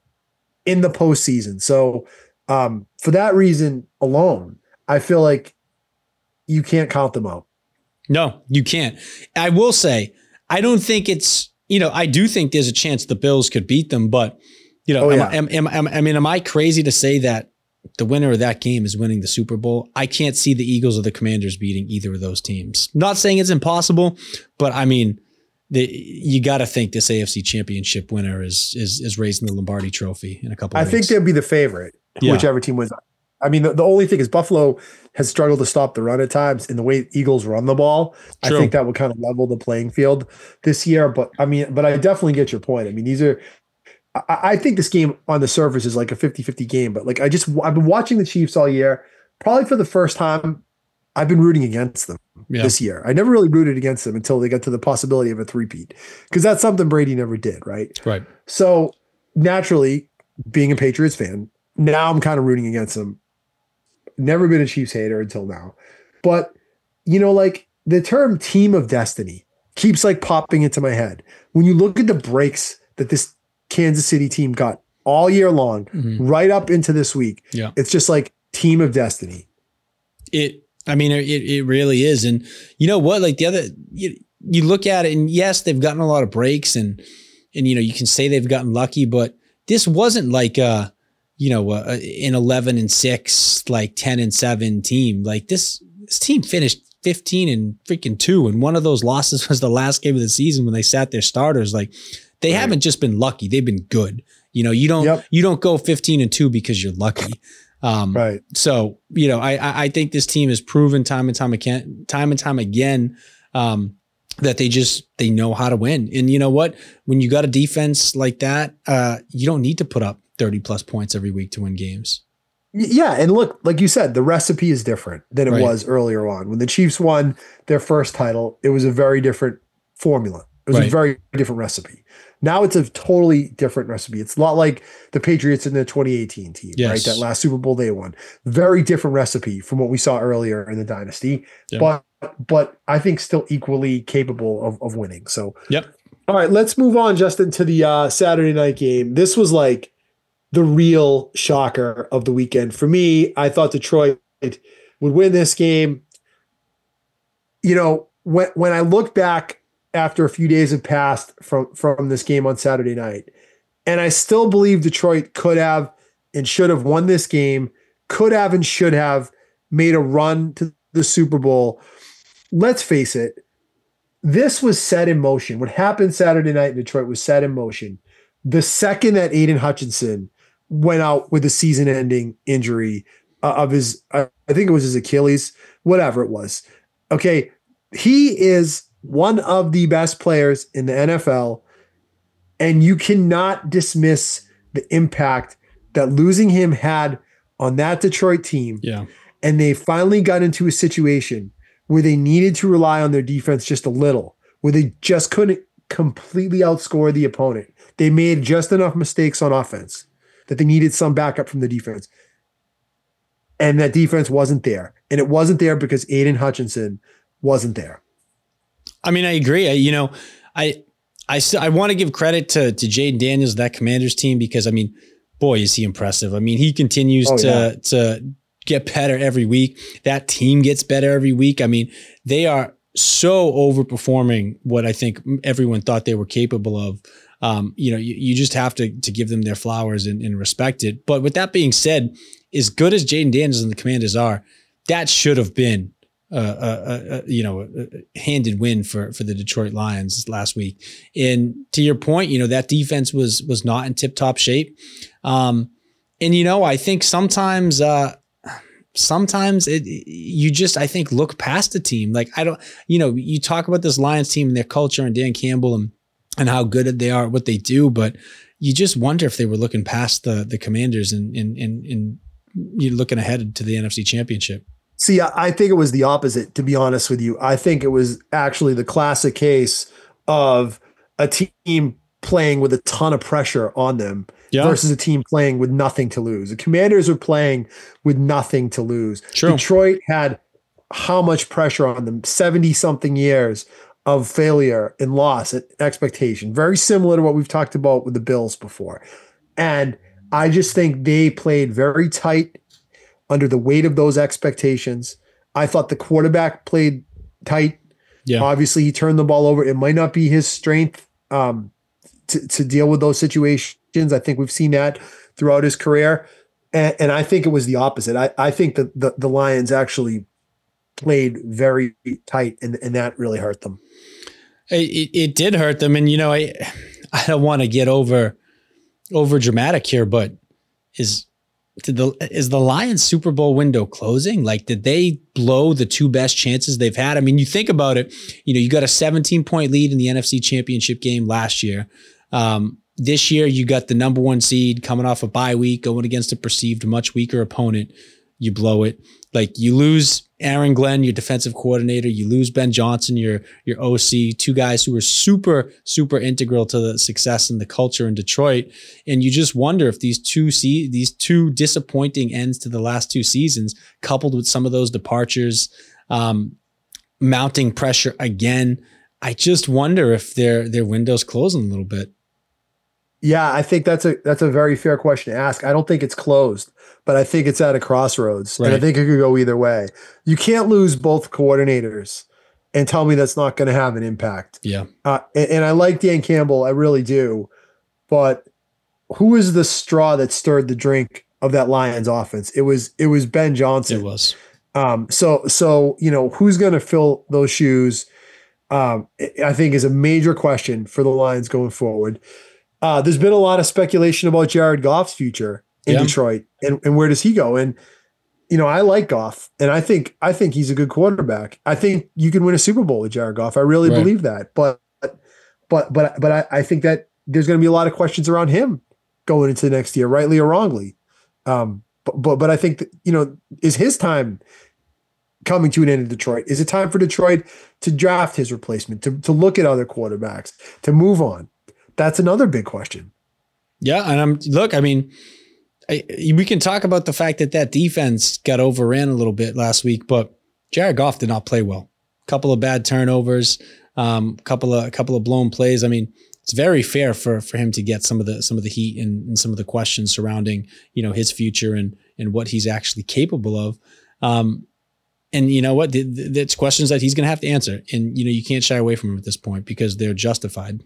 A: in the postseason. So um, for that reason alone, I feel like you can't count them out.
B: No, you can't. I will say, I don't think it's, you know, I do think there's a chance the Bills could beat them, but You know,
A: oh,
B: am,
A: yeah.
B: am, am, am, I mean, am I crazy to say that the winner of that game is winning the Super Bowl? I can't see the Eagles or the Commanders beating either of those teams. Not saying it's impossible, but I mean, the, you got to think this A F C Championship winner is is is raising the Lombardi Trophy in a couple.
A: I
B: of
A: think
B: weeks.
A: they'll be the favorite,
B: yeah.
A: whichever team wins. I mean, the, the only thing is Buffalo has struggled to stop the run at times. In the way Eagles run the ball, True. I think that would kind of level the playing field this year. But I mean, but I definitely get your point. I mean, these are. I think this game on the surface is like a fifty-fifty game, but like I just, I've been watching the Chiefs all year. Probably for the first time, I've been rooting against them yeah. this year. I never really rooted against them until they got to the possibility of a three-peat, because that's something Brady never did, right?
B: Right.
A: So naturally, being a Patriots fan, now I'm kind of rooting against them. Never been a Chiefs hater until now. But, you know, like the term team of destiny keeps like popping into my head. When you look at the breaks that this Kansas City team got all year long, mm-hmm. right up into this week.
B: Yeah.
A: It's just like team of destiny.
B: It, I mean, it, it really is. And you know what, like the other, you, you look at it and yes, they've gotten a lot of breaks and, and, you know, you can say they've gotten lucky, but this wasn't like a, you know, a, an eleven and six, like ten and seven team. Like this, this team finished fifteen and freaking two. And one of those losses was the last game of the season when they sat their starters. Like, They right. haven't just been lucky; they've been good. You know, you don't yep. you don't go fifteen and two because you're lucky. Um,
A: right.
B: So you know, I I think this team has proven time and time again, time and time again, um, that they just they know how to win. And you know what? When you got a defense like that, uh, you don't need to put up thirty plus points every week to win games.
A: Yeah, and look, like you said, the recipe is different than it right. was earlier on. When the Chiefs won their first title, it was a very different formula. It was right. a very different recipe. Now it's a totally different recipe. It's a lot like the Patriots in the twenty eighteen team, yes. right? That last Super Bowl they won. Very different recipe from what we saw earlier in the dynasty, yeah. but but I think still equally capable of, of winning. So,
B: yep.
A: All right, let's move on, Justin, to the uh, Saturday night game. This was like the real shocker of the weekend. For me, I thought Detroit would win this game. You know, when when I look back after a few days have passed from, from this game on Saturday night, and I still believe Detroit could have and should have won this game, could have and should have made a run to the Super Bowl. Let's face it, this was set in motion. What happened Saturday night in Detroit was set in motion. The second that Aiden Hutchinson went out with a season-ending injury uh, of his, uh, I think it was his Achilles, whatever it was. Okay, he is one of the best players in the N F L, and you cannot dismiss the impact that losing him had on that Detroit team.
B: Yeah.
A: And they finally got into a situation where they needed to rely on their defense just a little, where they just couldn't completely outscore the opponent. They made just enough mistakes on offense that they needed some backup from the defense. And that defense wasn't there. And it wasn't there because Aiden Hutchinson wasn't there.
B: I mean, I agree. I, you know, I I still I want to give credit to to Jayden Daniels, that Commanders team, because I mean, boy, is he impressive. I mean, he continues oh, to yeah. to get better every week. That team gets better every week. I mean, they are so overperforming what I think everyone thought they were capable of. Um, you know, you, you just have to to give them their flowers and, and respect it. But with that being said, as good as Jayden Daniels and the Commanders are, that should have been Uh, uh, uh, you know, a handed win for for the Detroit Lions last week. And to your point, you know, that defense was was not in tip top shape. Um, And, you know, I think sometimes, uh, sometimes it, you just, I think, look past the team. Like, I don't, you know, you talk about this Lions team and their culture and Dan Campbell and, and how good they are at what they do, but you just wonder if they were looking past the the Commanders and, and, and, and you're looking ahead to the N F C Championship.
A: See, I think it was the opposite, to be honest with you. I think it was actually the classic case of a team playing with a ton of pressure on them yeah. versus a team playing with nothing to lose. The Commanders were playing with nothing to lose. True. Detroit had how much pressure on them? seventy something years of failure and loss and expectation. Very similar to what we've talked about with the Bills before. And I just think they played very tight under the weight of those expectations. I thought the quarterback played tight. Yeah. Obviously, he turned the ball over. It might not be his strength um, to, to deal with those situations. I think we've seen that throughout his career. And, and I think it was the opposite. I, I think that the, the Lions actually played very tight, and, and that really hurt them.
B: It, it did hurt them. And, you know, I I don't want to get over over dramatic here, but is did the is the Lions Super Bowl window closing? Like, did they blow the two best chances they've had? I mean, you think about it, you know, you got a seventeen point lead in the N F C Championship game last year. Um, this year, you got the number one seed coming off a bye week, going against a perceived much weaker opponent. You blow it. Like, you lose Aaron Glenn, your defensive coordinator. You lose Ben Johnson, your your O C, two guys who were super, super integral to the success and the culture in Detroit. And you just wonder if these two se- these two disappointing ends to the last two seasons, coupled with some of those departures, um, mounting pressure again, I just wonder if their their window's closing a little bit.
A: Yeah, I think that's a that's a very fair question to ask. I don't think it's closed, but I think it's at a crossroads. Right. And I think it could go either way. You can't lose both coordinators and tell me that's not going to have an impact.
B: Yeah.
A: Uh, and, and I like Dan Campbell. I really do. But who is the straw that stirred the drink of that Lions offense? It was it was Ben Johnson.
B: It was.
A: Um, so, so you know, who's going to fill those shoes, um, I think is a major question for the Lions going forward. Uh, there's been a lot of speculation about Jared Goff's future in yeah. Detroit, and, and where does he go? And you know, I like Goff, and I think I think he's a good quarterback. I think you can win a Super Bowl with Jared Goff. I really right. believe that. But but but but I, I think that there's going to be a lot of questions around him going into next year, rightly or wrongly. Um, but but but I think that, you know, is his time coming to an end in Detroit? Is it time for Detroit to draft his replacement, to to look at other quarterbacks, to move on? That's another big question.
B: Yeah, and I'm look. I mean, I, we can talk about the fact that that defense got overran a little bit last week, but Jared Goff did not play well. A couple of bad turnovers, um, couple of a couple of blown plays. I mean, it's very fair for for him to get some of the some of the heat and, and some of the questions surrounding, you know, his future and and what he's actually capable of. Um, and you know what? That's questions that he's going to have to answer, and you know, you can't shy away from him at this point because they're justified.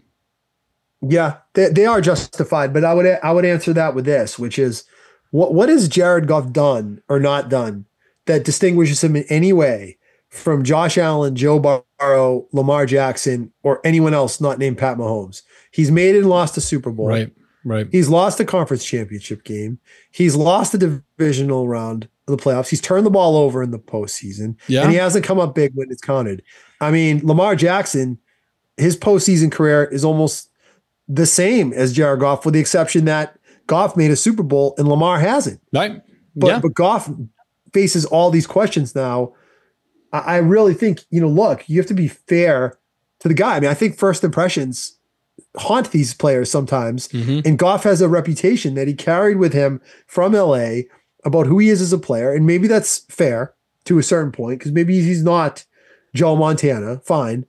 A: Yeah, they, they are justified, but I would I would answer that with this, which is what what has Jared Goff done or not done that distinguishes him in any way from Josh Allen, Joe Burrow, Lamar Jackson, or anyone else not named Pat Mahomes? He's made and lost a Super Bowl.
B: Right, right.
A: He's lost a conference championship game. He's lost the divisional round of the playoffs. He's turned the ball over in the postseason. Yeah. And he hasn't come up big when it's counted. I mean, Lamar Jackson, his postseason career is almost the same as Jared Goff, with the exception that Goff made a Super Bowl and Lamar hasn't.
B: Right.
A: But
B: yeah.
A: but Goff faces all these questions now. I, I really think, you know, look, you have to be fair to the guy. I mean, I think first impressions haunt these players sometimes. Mm-hmm. And Goff has a reputation that he carried with him from L A about who he is as a player. And maybe that's fair to a certain point, because maybe he's not Joe Montana. Fine.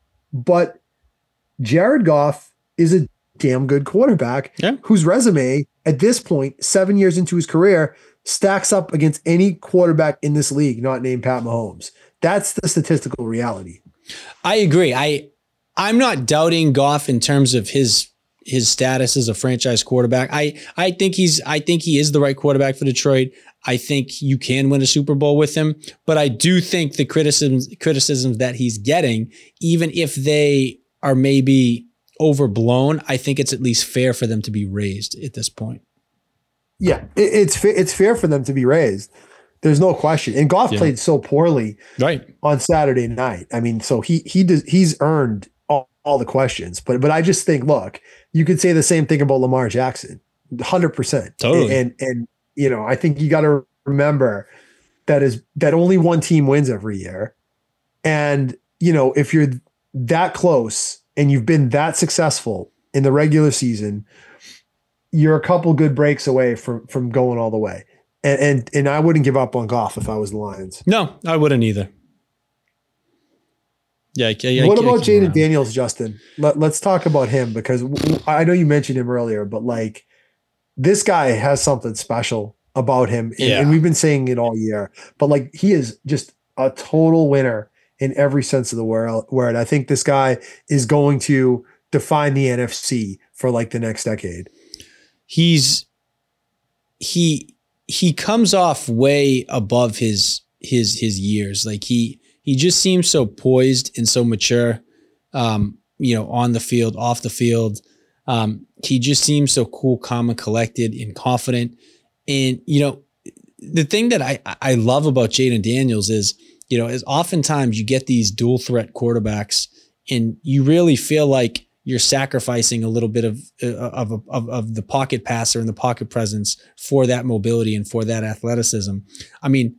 A: But Jared Goff is a damn good quarterback yeah. whose resume at this point, seven years into his career, stacks up against any quarterback in this league not named Pat Mahomes. That's the statistical reality.
B: I agree. I, I'm not doubting Goff in terms of his his status as a franchise quarterback. I, I think he's I think he is the right quarterback for Detroit. I think you can win a Super Bowl with him, but I do think the criticisms criticisms that he's getting, even if they are maybe overblown, I think it's at least fair for them to be raised at this point.
A: Yeah, it, it's fa- it's fair for them to be raised. There's no question. And Goff yeah. played so poorly
B: right
A: on Saturday night. I mean, so he he does he's earned all, all the questions. But but I just think, look, you could say the same thing about Lamar Jackson, one hundred percent.
B: Totally.
A: And, and and you know, I think you got to remember that is that only one team wins every year. And you know, if you're that close and you've been that successful in the regular season, you're a couple good breaks away from from going all the way. And and and I wouldn't give up on Goff if I was the Lions.
B: No, I wouldn't either. Yeah. I, I,
A: what
B: I,
A: about
B: I
A: Jayden Daniels, Justin? Let, let's talk about him because I know you mentioned him earlier, but like this guy has something special about him, and,
B: yeah.
A: and we've been saying it all year. But like he is just a total winner in every sense of the word. Word. I think this guy is going to define the N F C for like the next decade.
B: He's he he comes off way above his his his years. Like he he just seems so poised and so mature. Um, you know, on the field, off the field. Um, he just seems so cool, calm, and collected and confident. And you know, the thing that I I love about Jayden Daniels is, you know, is oftentimes you get these dual threat quarterbacks, and you really feel like you're sacrificing a little bit of, of, of, of the pocket passer and the pocket presence for that mobility and for that athleticism. I mean,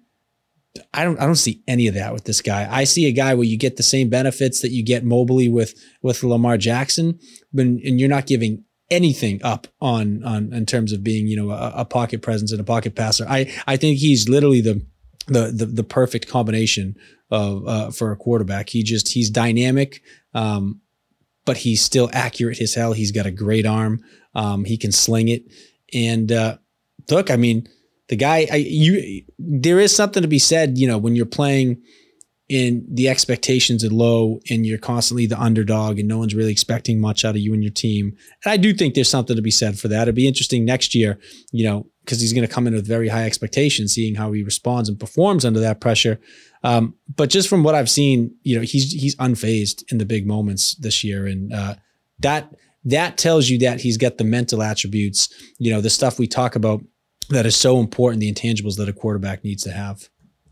B: I don't, I don't see any of that with this guy. I see a guy where you get the same benefits that you get mobily with, with Lamar Jackson, but, and you're not giving anything up on, on, in terms of being, you know, a, a pocket presence and a pocket passer. I, I think he's literally the, the, the, the perfect combination of, uh, for a quarterback. He just, he's dynamic. Um, but he's still accurate as hell. He's got a great arm. Um, he can sling it. And uh, look, I mean, the guy, I, you, there is something to be said, you know, when you're playing in the expectations are low and you're constantly the underdog and no one's really expecting much out of you and your team. And I do think there's something to be said for that. It'd be interesting next year, you know, because he's going to come in with very high expectations, seeing how he responds and performs under that pressure. Um, but just from what I've seen, you know, he's he's unfazed in the big moments this year, and uh, that that tells you that he's got the mental attributes, you know, the stuff we talk about that is so important, the intangibles that a quarterback needs to have.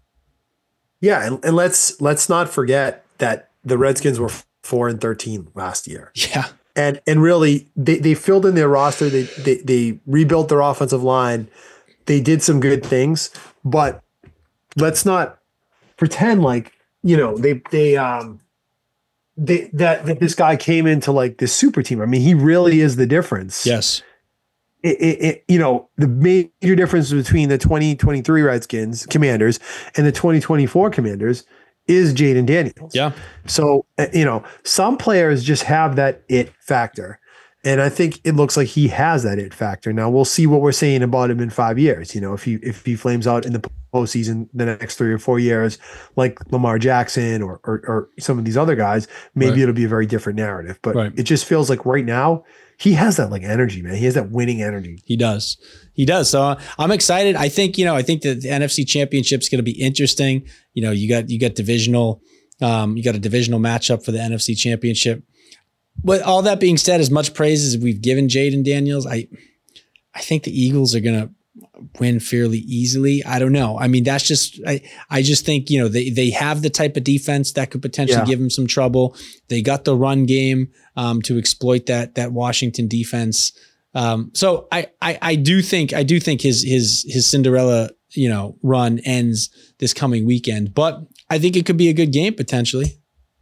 A: Yeah, and, and let's let's not forget that the Redskins were four and thirteen last year.
B: Yeah,
A: and and really they they filled in their roster. They they they rebuilt their offensive line. They did some good things, but let's not pretend like, you know, they they um they that, that this guy came into like this super team. I mean, he really is the difference.
B: Yes.
A: It, it, it you know, the major difference between the twenty twenty-three Redskins Commanders and the twenty twenty-four Commanders is Jayden Daniels.
B: Yeah.
A: So, you know, some players just have that it factor. And I think it looks like he has that it factor. Now we'll see what we're saying about him in five years. You know, if he if he flames out in the postseason the next three or four years, like Lamar Jackson or or, or some of these other guys, maybe right. it'll be a very different narrative. But right. it just feels like right now he has that like energy, man. He has that winning energy.
B: He does. He does. So uh, I'm excited. I think, you know, I think that the N F C Championship is going to be interesting. You know, you got you got divisional, um, you got a divisional matchup for the N F C Championship. But all that being said, as much praise as we've given Jayden Daniels, I I think the Eagles are going to win fairly easily. I don't know. I mean, that's just, I, I just think, you know, they, they have the type of defense that could potentially yeah. give them some trouble. They got the run game um, to exploit that, that Washington defense. Um, so I, I, I do think, I do think his, his, his Cinderella, you know, run ends this coming weekend, but I think it could be a good game potentially.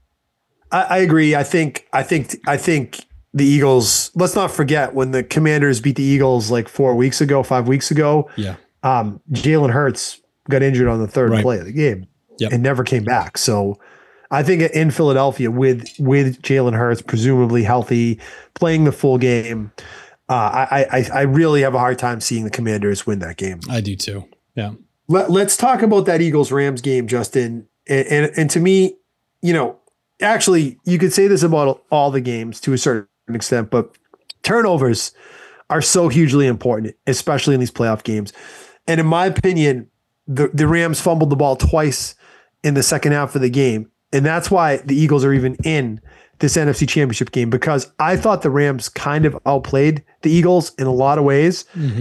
A: I, I agree. I think, I think, I think the Eagles, let's not forget when the Commanders beat the Eagles like four weeks ago, five weeks ago.
B: Yeah.
A: Um, Jalen Hurts got injured on the third right. play of the game
B: yep.
A: and never came back. So I think in Philadelphia with, with Jalen Hurts, presumably healthy, playing the full game, uh, I, I, I really have a hard time seeing the Commanders win that game.
B: I do too. Yeah.
A: Let, let's talk about that Eagles Rams game, Justin. And, and, and to me, you know, actually you could say this about all the games to a certain extent, but turnovers are so hugely important, especially in these playoff games. And in my opinion, the, the Rams fumbled the ball twice in the second half of the game. And that's why the Eagles are even in this N F C Championship game, because I thought the Rams kind of outplayed the Eagles in a lot of ways. Mm-hmm. And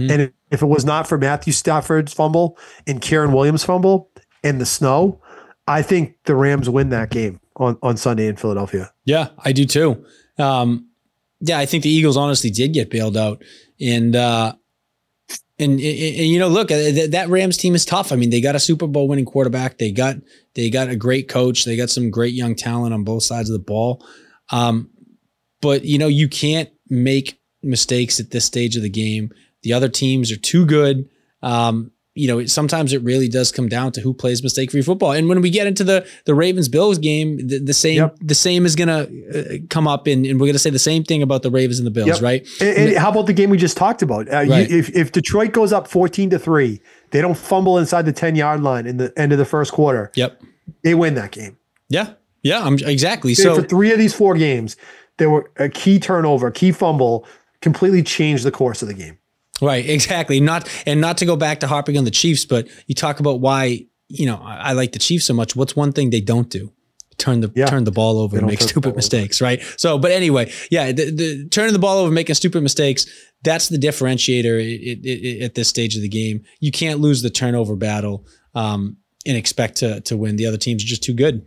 A: if it was not for Matthew Stafford's fumble and Kieran Williams' fumble and the snow, I think the Rams win that game on, on Sunday in Philadelphia.
B: Yeah, I do too. Um, yeah, I think the Eagles honestly did get bailed out. And, uh, and, and, and you know, look, that, that Rams team is tough. I mean, they got a Super Bowl winning quarterback. They got, they got a great coach. They got some great young talent on both sides of the ball. Um, but, you know, you can't make mistakes at this stage of the game. The other teams are too good. Um, you know, it, sometimes it really does come down to who plays mistake-free football. And when we get into the the Ravens-Bills game, the, the same yep. the same is going to uh, come up, and, and we're going to say the same thing about the Ravens and the Bills, yep. right?
A: And, and how about the game we just talked about? Uh, right. you, if if Detroit goes up fourteen to three, they don't fumble inside the ten-yard line in the end of the first quarter.
B: Yep,
A: they win that game.
B: Yeah, yeah, I'm, exactly. So
A: for three of these four games, there were a key turnover, a key fumble, completely changed the course of the game.
B: Right, exactly. Not and not to go back to harping on the Chiefs, but you talk about why, you know, I, I like the Chiefs so much. What's one thing they don't do? Turn the yeah. turn the ball over and make stupid mistakes, right? So, but anyway, yeah, the, the turning the ball over, making stupid mistakes, that's the differentiator it, it, it, at this stage of the game. You can't lose the turnover battle um, and expect to to win. The other teams are just too good.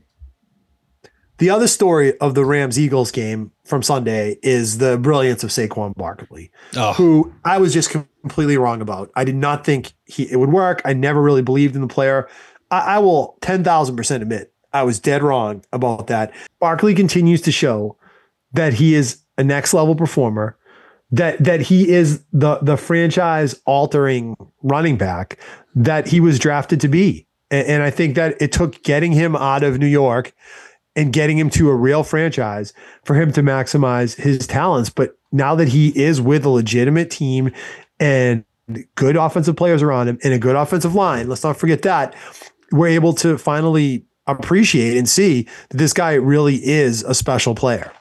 A: The other story of the Rams-Eagles game from Sunday is the brilliance of Saquon Barkley, oh. who I was just completely wrong about. I did not think he it would work. I never really believed in the player. I, I will ten thousand percent admit I was dead wrong about that. Barkley continues to show that he is a next-level performer, that that he is the, the franchise-altering running back that he was drafted to be. And, and I think that it took getting him out of New York and getting him to a real franchise for him to maximize his talents. But now that he is with a legitimate team and good offensive players around him and a good offensive line, let's not forget that, we're able to finally appreciate and see that this guy really is a special player.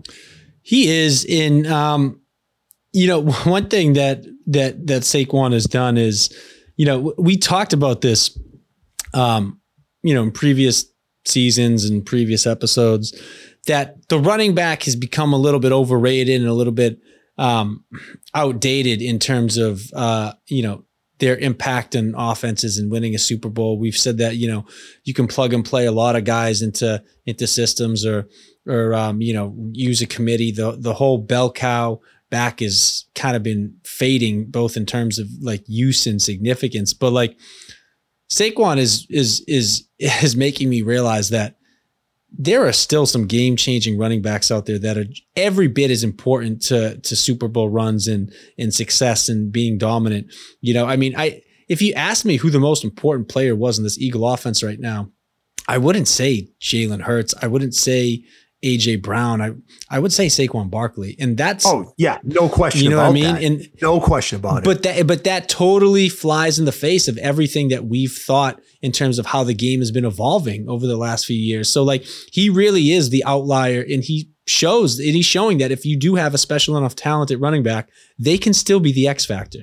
B: He is in, um, you know, one thing that, that, that Saquon has done is, you know, we talked about this, um, you know, in previous seasons and previous episodes, that the running back has become a little bit overrated and a little bit um, outdated in terms of, uh, you know, their impact on offenses and winning a Super Bowl. We've said that, you know, you can plug and play a lot of guys into, into systems or, or, um, you know, use a committee. The, the whole bell cow back has kind of been fading, both in terms of like use and significance, but like, Saquon is is is is making me realize that there are still some game-changing running backs out there that are every bit as important to to Super Bowl runs and and success and being dominant. You know, I mean, I if you asked me who the most important player was in this Eagle offense right now, I wouldn't say Jalen Hurts. I wouldn't say A J Brown. I I would say Saquon Barkley, and that's
A: oh yeah, no question.
B: You know
A: about
B: what I mean?
A: That.
B: And
A: no question about
B: but
A: it.
B: But that but that totally flies in the face of everything that we've thought in terms of how the game has been evolving over the last few years. So like he really is the outlier, and he shows and he's showing that if you do have a special enough talent at running back, they can still be the X factor.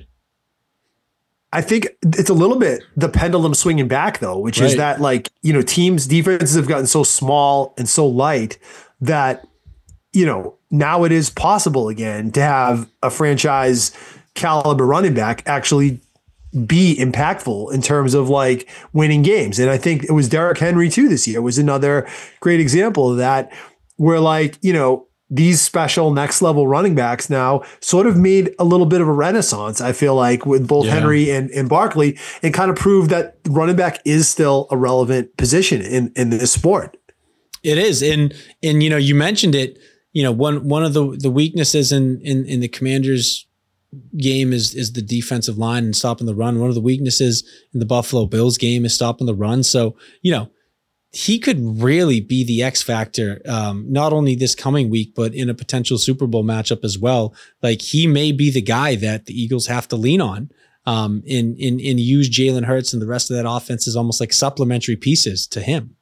A: I think it's a little bit the pendulum swinging back though, which right. is that like, you know, teams' defenses have gotten so small and so light that, you know, now it is possible again to have a franchise caliber running back actually be impactful in terms of like winning games. And I think it was Derrick Henry too this year was another great example of that, where like, you know, these special next level running backs now sort of made a little bit of a renaissance, I feel like, with both yeah. Henry and, and Barkley, and kind of proved that running back is still a relevant position in, in this sport.
B: It is. And, and, you know, you mentioned it, you know, one, one of the, the weaknesses in, in, in the Commanders game is, is the defensive line and stopping the run. One of the weaknesses in the Buffalo Bills game is stopping the run. So, you know, he could really be the X factor, um, not only this coming week, but in a potential Super Bowl matchup as well. Like he may be the guy that the Eagles have to lean on, um, and, and, and use Jalen Hurts and the rest of that offense as almost like supplementary pieces to him.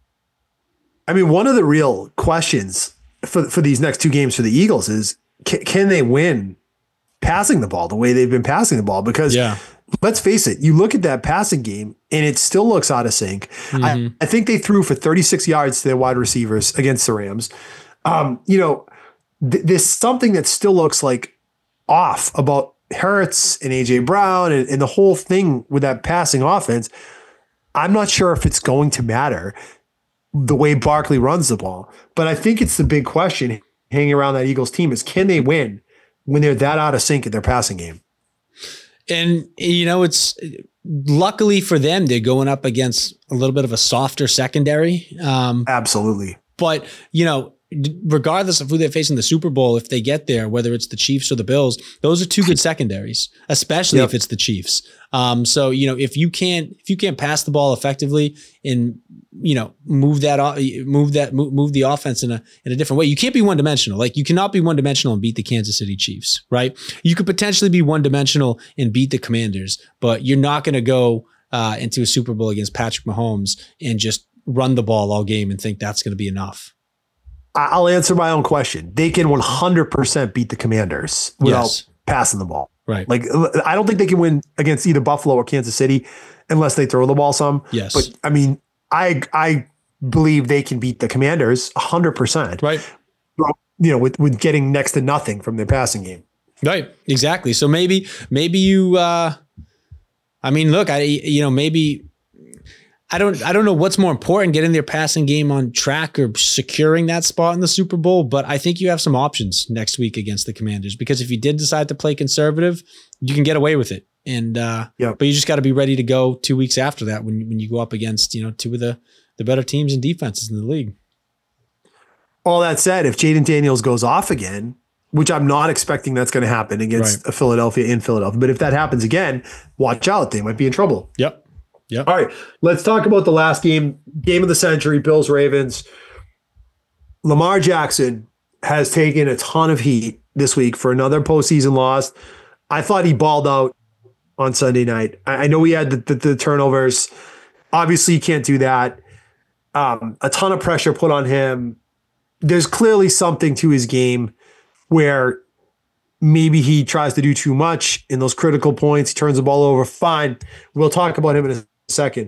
A: I mean, one of the real questions for, for these next two games for the Eagles is, can, can they win passing the ball the way they've been passing the ball? Because yeah. let's face it, you look at that passing game and it still looks out of sync. Mm-hmm. I, I think they threw for thirty-six yards to their wide receivers against the Rams. Um, you know, th- there's something that still looks like off about Hurts and A J Brown and, and the whole thing with that passing offense, I'm not sure if it's going to matter the way Barkley runs the ball. But I think it's the big question hanging around that Eagles team is, can they win when they're that out of sync in their passing game?
B: And, you know, it's luckily for them, they're going up against a little bit of a softer secondary. Um,
A: Absolutely.
B: But, you know, regardless of who they're facing the Super Bowl, if they get there, whether it's the Chiefs or the Bills, those are two good secondaries, especially yep. if it's the Chiefs. Um, so, you know, if you can't, if you can't pass the ball effectively and, you know, move that, move that, move, move the offense in a, in a different way, you can't be one dimensional. Like you cannot be one dimensional and beat the Kansas City Chiefs, right? You could potentially be one dimensional and beat the Commanders, but you're not going to go uh, into a Super Bowl against Patrick Mahomes and just run the ball all game and think that's going to be enough.
A: I'll answer my own question. They can one hundred percent beat the Commanders without yes. passing the ball.
B: Right.
A: Like, I don't think they can win against either Buffalo or Kansas City unless they throw the ball some.
B: Yes.
A: But I mean, I I believe they can beat the Commanders one hundred percent.
B: Right.
A: You know, with, with getting next to nothing from their passing game.
B: Right. Exactly. So maybe, maybe you, uh, I mean, look, I, you know, maybe, I don't I don't know what's more important, getting their passing game on track or securing that spot in the Super Bowl, but I think you have some options next week against the Commanders, because if you did decide to play conservative, you can get away with it. And uh,
A: yep.
B: but you just got to be ready to go two weeks after that when when you go up against, you know, two of the the better teams and defenses in the league.
A: All that said, if Jayden Daniels goes off again, which I'm not expecting that's going to happen against right. Philadelphia in Philadelphia, but if that happens again, watch out, they might be in trouble.
B: Yep. Yep.
A: All right, let's talk about the last game, game of the century, Bills Ravens. Lamar Jackson has taken a ton of heat this week for another postseason loss. I thought he balled out on Sunday night. I know he had the, the, the turnovers. Obviously, you can't do that. Um, a ton of pressure put on him. There's clearly something to his game where maybe he tries to do too much in those critical points. He turns the ball over. Fine. We'll talk about him in a second.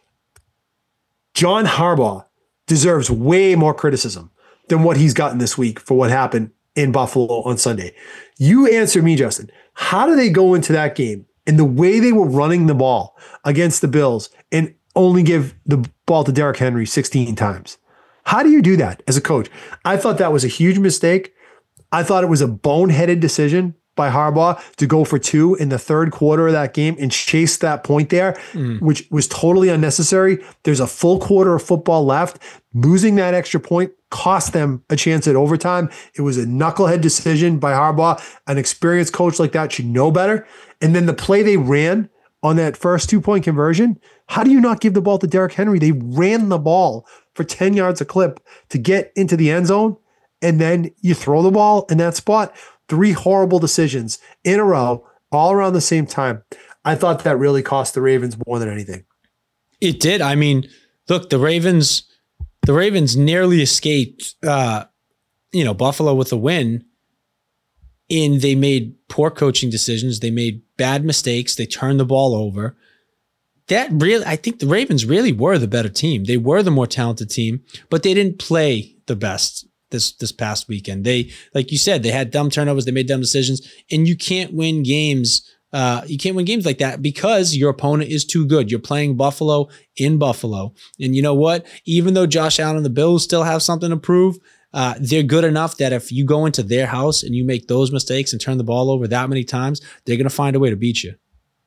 A: John Harbaugh deserves way more criticism than what he's gotten this week for what happened in Buffalo on Sunday. You answer me, Justin. How do they go into that game and the way they were running the ball against the Bills and only give the ball to Derrick Henry sixteen times? How do you do that as a coach? I thought that was a huge mistake. I thought it was a boneheaded decision by Harbaugh to go for two in the third quarter of that game and chase that point there, mm. which was totally unnecessary. There's a full quarter of football left. Losing that extra point cost them a chance at overtime. It was a knucklehead decision by Harbaugh. An experienced coach like that should know better. And then the play they ran on that first two-point conversion, how do you not give the ball to Derrick Henry? They ran the ball for ten yards a clip to get into the end zone, and then you throw the ball in that spot. Three horrible decisions in a row, all around the same time. I thought that really cost the Ravens more than anything.
B: It did. I mean, look, the Ravens, the Ravens nearly escaped, uh, you know, Buffalo with a win. And they made poor coaching decisions. They made bad mistakes. They turned the ball over. That really, I think the Ravens really were the better team. They were the more talented team, but they didn't play the best this this past weekend. They, like you said, they had dumb turnovers, they made dumb decisions, and you can't win games. Uh, you can't win games like that because your opponent is too good. You're playing Buffalo in Buffalo. And you know what? Even though Josh Allen and the Bills still have something to prove, uh, they're good enough that if you go into their house and you make those mistakes and turn the ball over that many times, they're going to find a way to beat you.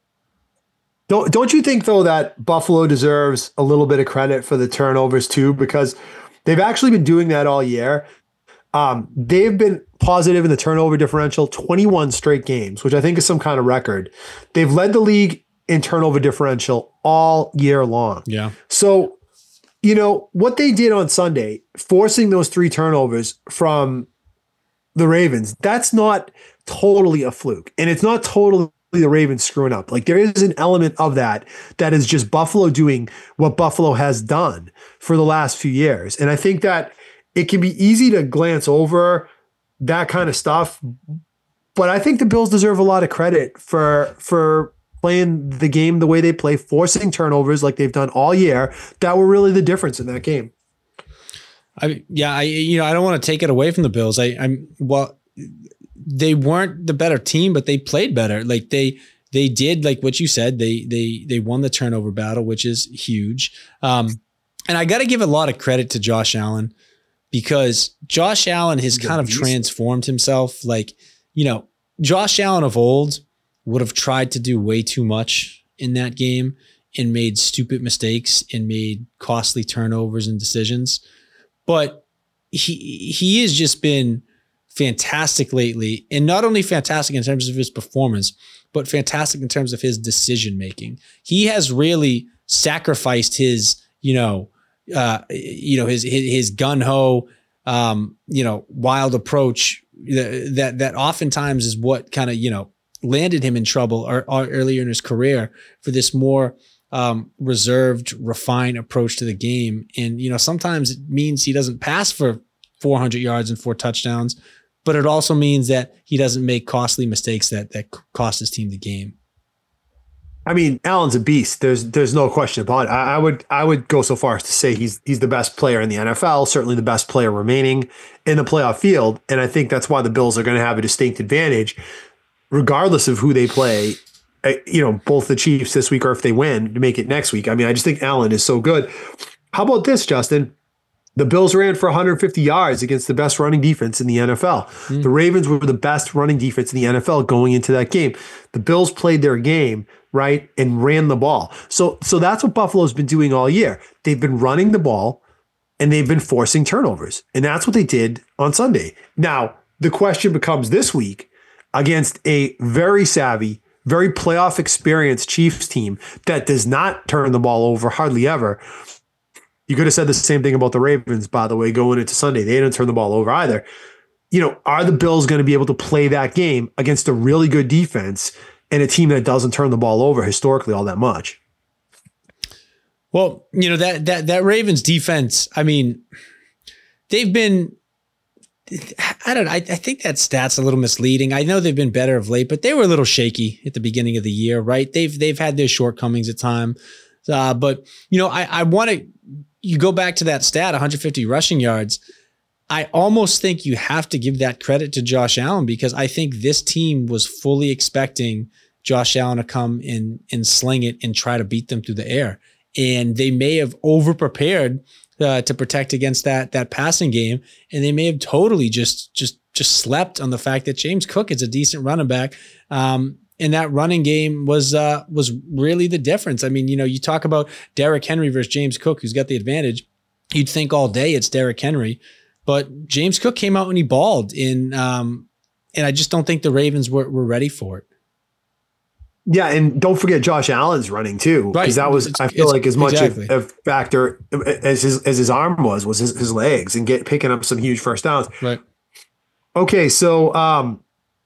A: Don't, don't you think, though, that Buffalo deserves a little bit of credit for the turnovers, too? Because they've actually been doing that all year. Um, they've been positive in the turnover differential twenty-one straight games, which I think is some kind of record. They've led the league in turnover differential all year long.
B: Yeah.
A: So, you know, what they did on Sunday, forcing those three turnovers from the Ravens, that's not totally a fluke. And it's not totally the Ravens screwing up. Like, there is an element of that that is just Buffalo doing what Buffalo has done for the last few years. And I think that it can be easy to glance over that kind of stuff, but I think the Bills deserve a lot of credit for for playing the game the way they play, forcing turnovers like they've done all year. That were really the difference in that game.
B: I yeah, I you know I don't want to take it away from the Bills. I I'm well. they weren't the better team, but they played better. Like they, they did like what you said. They, they, they won the turnover battle, which is huge. Um, and I got to give a lot of credit to Josh Allen because Josh Allen has kind of transformed himself. Like, you know, Josh Allen of old would have tried to do way too much in that game and made stupid mistakes and made costly turnovers and decisions. But he, he has just been fantastic lately, and not only fantastic in terms of his performance, but fantastic in terms of his decision making. He has really sacrificed his, you know, uh, you know, his his, his gun ho, um, you know, wild approach that that oftentimes is what kind of, you know, landed him in trouble or, or earlier in his career for this more um, reserved, refined approach to the game. And you know, sometimes it means he doesn't pass for four hundred yards and four touchdowns. But it also means that he doesn't make costly mistakes that that cost his team the game.
A: I mean, Allen's a beast. There's there's no question about it. I, I would I would go so far as to say he's he's the best player in the N F L, certainly the best player remaining in the playoff field. And I think that's why the Bills are going to have a distinct advantage, regardless of who they play. You know, both the Chiefs this week or if they win to make it next week. I mean, I just think Allen is so good. How about this, Justin? The Bills ran for one hundred fifty yards against the best running defense in the N F L. Mm. The Ravens were the best running defense in the N F L going into that game. The Bills played their game, right, and ran the ball. So, so that's what Buffalo's been doing all year. They've been running the ball, and they've been forcing turnovers. And that's what they did on Sunday. Now, the question becomes this week against a very savvy, very playoff experienced Chiefs team that does not turn the ball over hardly ever. You could have said the same thing about the Ravens, by the way, going into Sunday. They didn't turn the ball over either. You know, are the Bills going to be able to play that game against a really good defense and a team that doesn't turn the ball over historically all that much?
B: Well, you know, that that that Ravens defense, I mean, they've been, I don't know, I, I think that stat's a little misleading. I know they've been better of late, but they were a little shaky at the beginning of the year, right? They've they've had their shortcomings at time. Uh, but, you know, I, I want to, you go back to that stat, one hundred fifty rushing yards. I almost think you have to give that credit to Josh Allen because I think this team was fully expecting Josh Allen to come in and sling it and try to beat them through the air. And they may have over-prepared uh, to protect against that, that passing game. And they may have totally just, just, just slept on the fact that James Cook is a decent running back. Um, And that running game was uh, was really the difference. I mean, you know, you talk about Derrick Henry versus James Cook, who's got the advantage. You'd think all day it's Derrick Henry, but James Cook came out and he balled. In, um, and I just don't think the Ravens were, were ready for it.
A: Yeah, and don't forget Josh Allen's running too, because right. that was it's, I feel like as much exactly. a, a factor as his as his arm was was his, his legs and get picking up some huge first downs.
B: Right.
A: Okay, so. Um,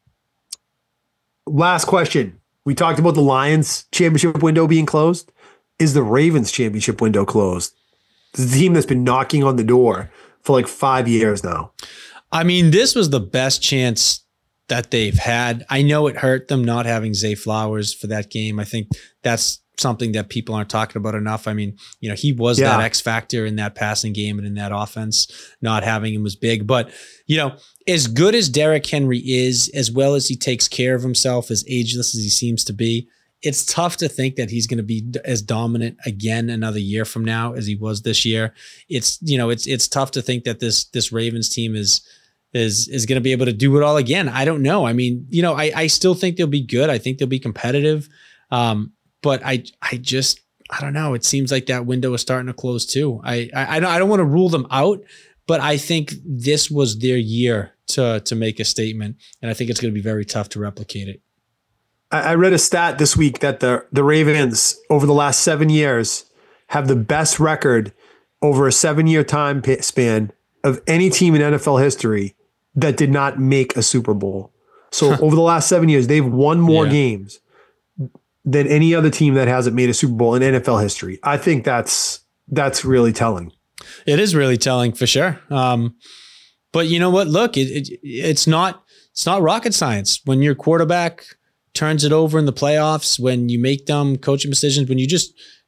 A: Last question. We talked about the Lions championship window being closed. Is the Ravens championship window closed? This is a team that's been knocking on the door for like five years now.
B: I mean, this was the best chance that they've had. I know it hurt them not having Zay Flowers for that game. I think that's something that people aren't talking about enough. I mean, you know, he was yeah. that X factor in that passing game and in that offense. Not having him was big. But, you know, as good as Derrick Henry is, as well as he takes care of himself, as ageless as he seems to be, it's tough to think that he's going to be as dominant again another year from now as he was this year. It's, you know, it's it's tough to think that this this Ravens team is is is going to be able to do it all again. I don't know. I mean, you know, I I still think they'll be good. I think they'll be competitive. Um, but I I just I don't know. It seems like that window is starting to close too. I I I don't I don't want to rule them out, but I think this was their year to to make a statement, and I think it's going to be very tough to replicate it.
A: I read a stat this week that the the Ravens over the last seven years have the best record over a seven-year time span of any team in N F L history that did not make a Super Bowl. So over the last seven years, they've won more yeah. games than any other team that hasn't made a Super Bowl in N F L history. I think that's that's really telling.
B: It is really telling for sure. Um, but you know what? Look, it, it, it's not it's not rocket science when your quarterback turns it over in the playoffs, when you make dumb coaching decisions, when you just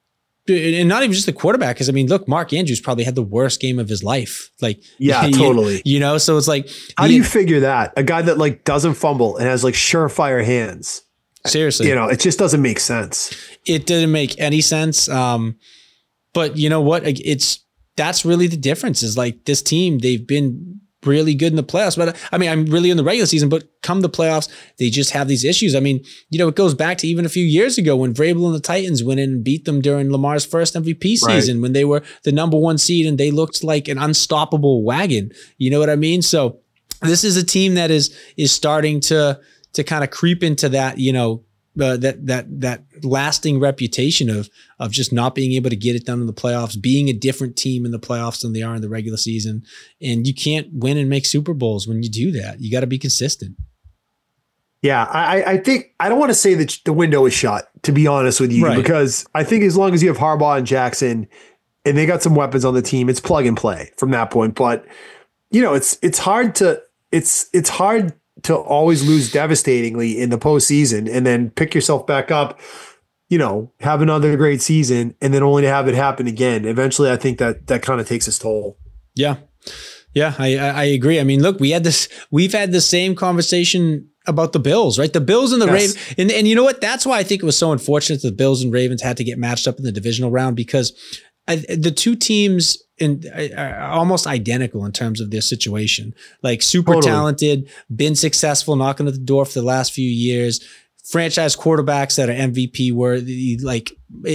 B: and not even just the quarterback. Because I mean, look, Mark Andrews probably had the worst game of his life. Like,
A: yeah, you, totally.
B: You know, so it's like,
A: how the, do you figure that a guy that like doesn't fumble and has like surefire hands?
B: Seriously,
A: you know, it just doesn't make sense.
B: It didn't make any sense. Um, but you know what? It's that's really the difference. Is like this team, they've been really good in the playoffs, but I mean, I'm really in the regular season, but come the playoffs, they just have these issues. I mean, you know, it goes back to even a few years ago when Vrabel and the Titans went in and beat them during Lamar's first M V P season, right, when they were the number one seed and they looked like an unstoppable wagon. You know what I mean? So this is a team that is, is starting to, to kind of creep into that, you know, Uh, that that that lasting reputation of of just not being able to get it done in the playoffs, being a different team in the playoffs than they are in the regular season, and you can't win and make Super Bowls when you do that. You got to be consistent.
A: Yeah, I, I think I don't want to say that the window is shut, to be honest with you, right, because I think as long as you have Harbaugh and Jackson, and they got some weapons on the team, it's plug and play from that point. But you know, it's it's hard to it's it's hard. to always lose devastatingly in the postseason and then pick yourself back up, you know, have another great season and then only to have it happen again. Eventually, I think that that kind of takes its toll.
B: Yeah. Yeah, I, I agree. I mean, look, we had this, we've had the same conversation about the Bills, right? The Bills and the yes. Ravens. And, and you know what? That's why I think it was so unfortunate that the Bills and Ravens had to get matched up in the divisional round, because I, the two teams in, are almost identical in terms of their situation. Like super totally. talented, been successful, knocking at the door for the last few years, franchise quarterbacks that are M V P worthy, like,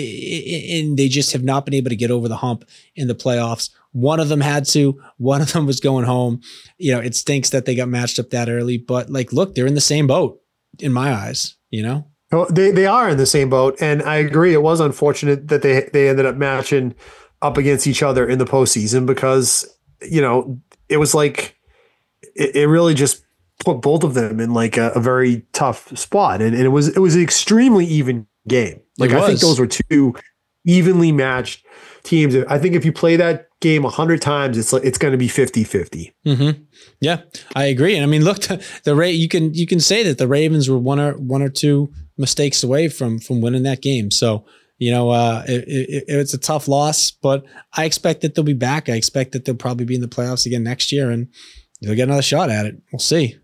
B: and they just have not been able to get over the hump in the playoffs. One of them had to, one of them was going home. You know, it stinks that they got matched up that early, but like, look, they're in the same boat in my eyes, you know?
A: Well, they they are in the same boat. And I agree. It was unfortunate that they, they ended up matching up against each other in the postseason because, you know, it was like, it, it really just put both of them in like a, a very tough spot. And, and it was, it was an extremely even game. Like, I think those were two evenly matched teams. I think if you play that game a hundred times, it's like, it's going to be fifty fifty.
B: Mm-hmm. Yeah, I agree. And I mean, look, the, the Ra- you can, you can say that the Ravens were one or one or two mistakes away from, from winning that game. So, you know, uh, it, it, it's a tough loss, but I expect that they'll be back. I expect that they'll probably be in the playoffs again next year and they'll get another shot at it. We'll see.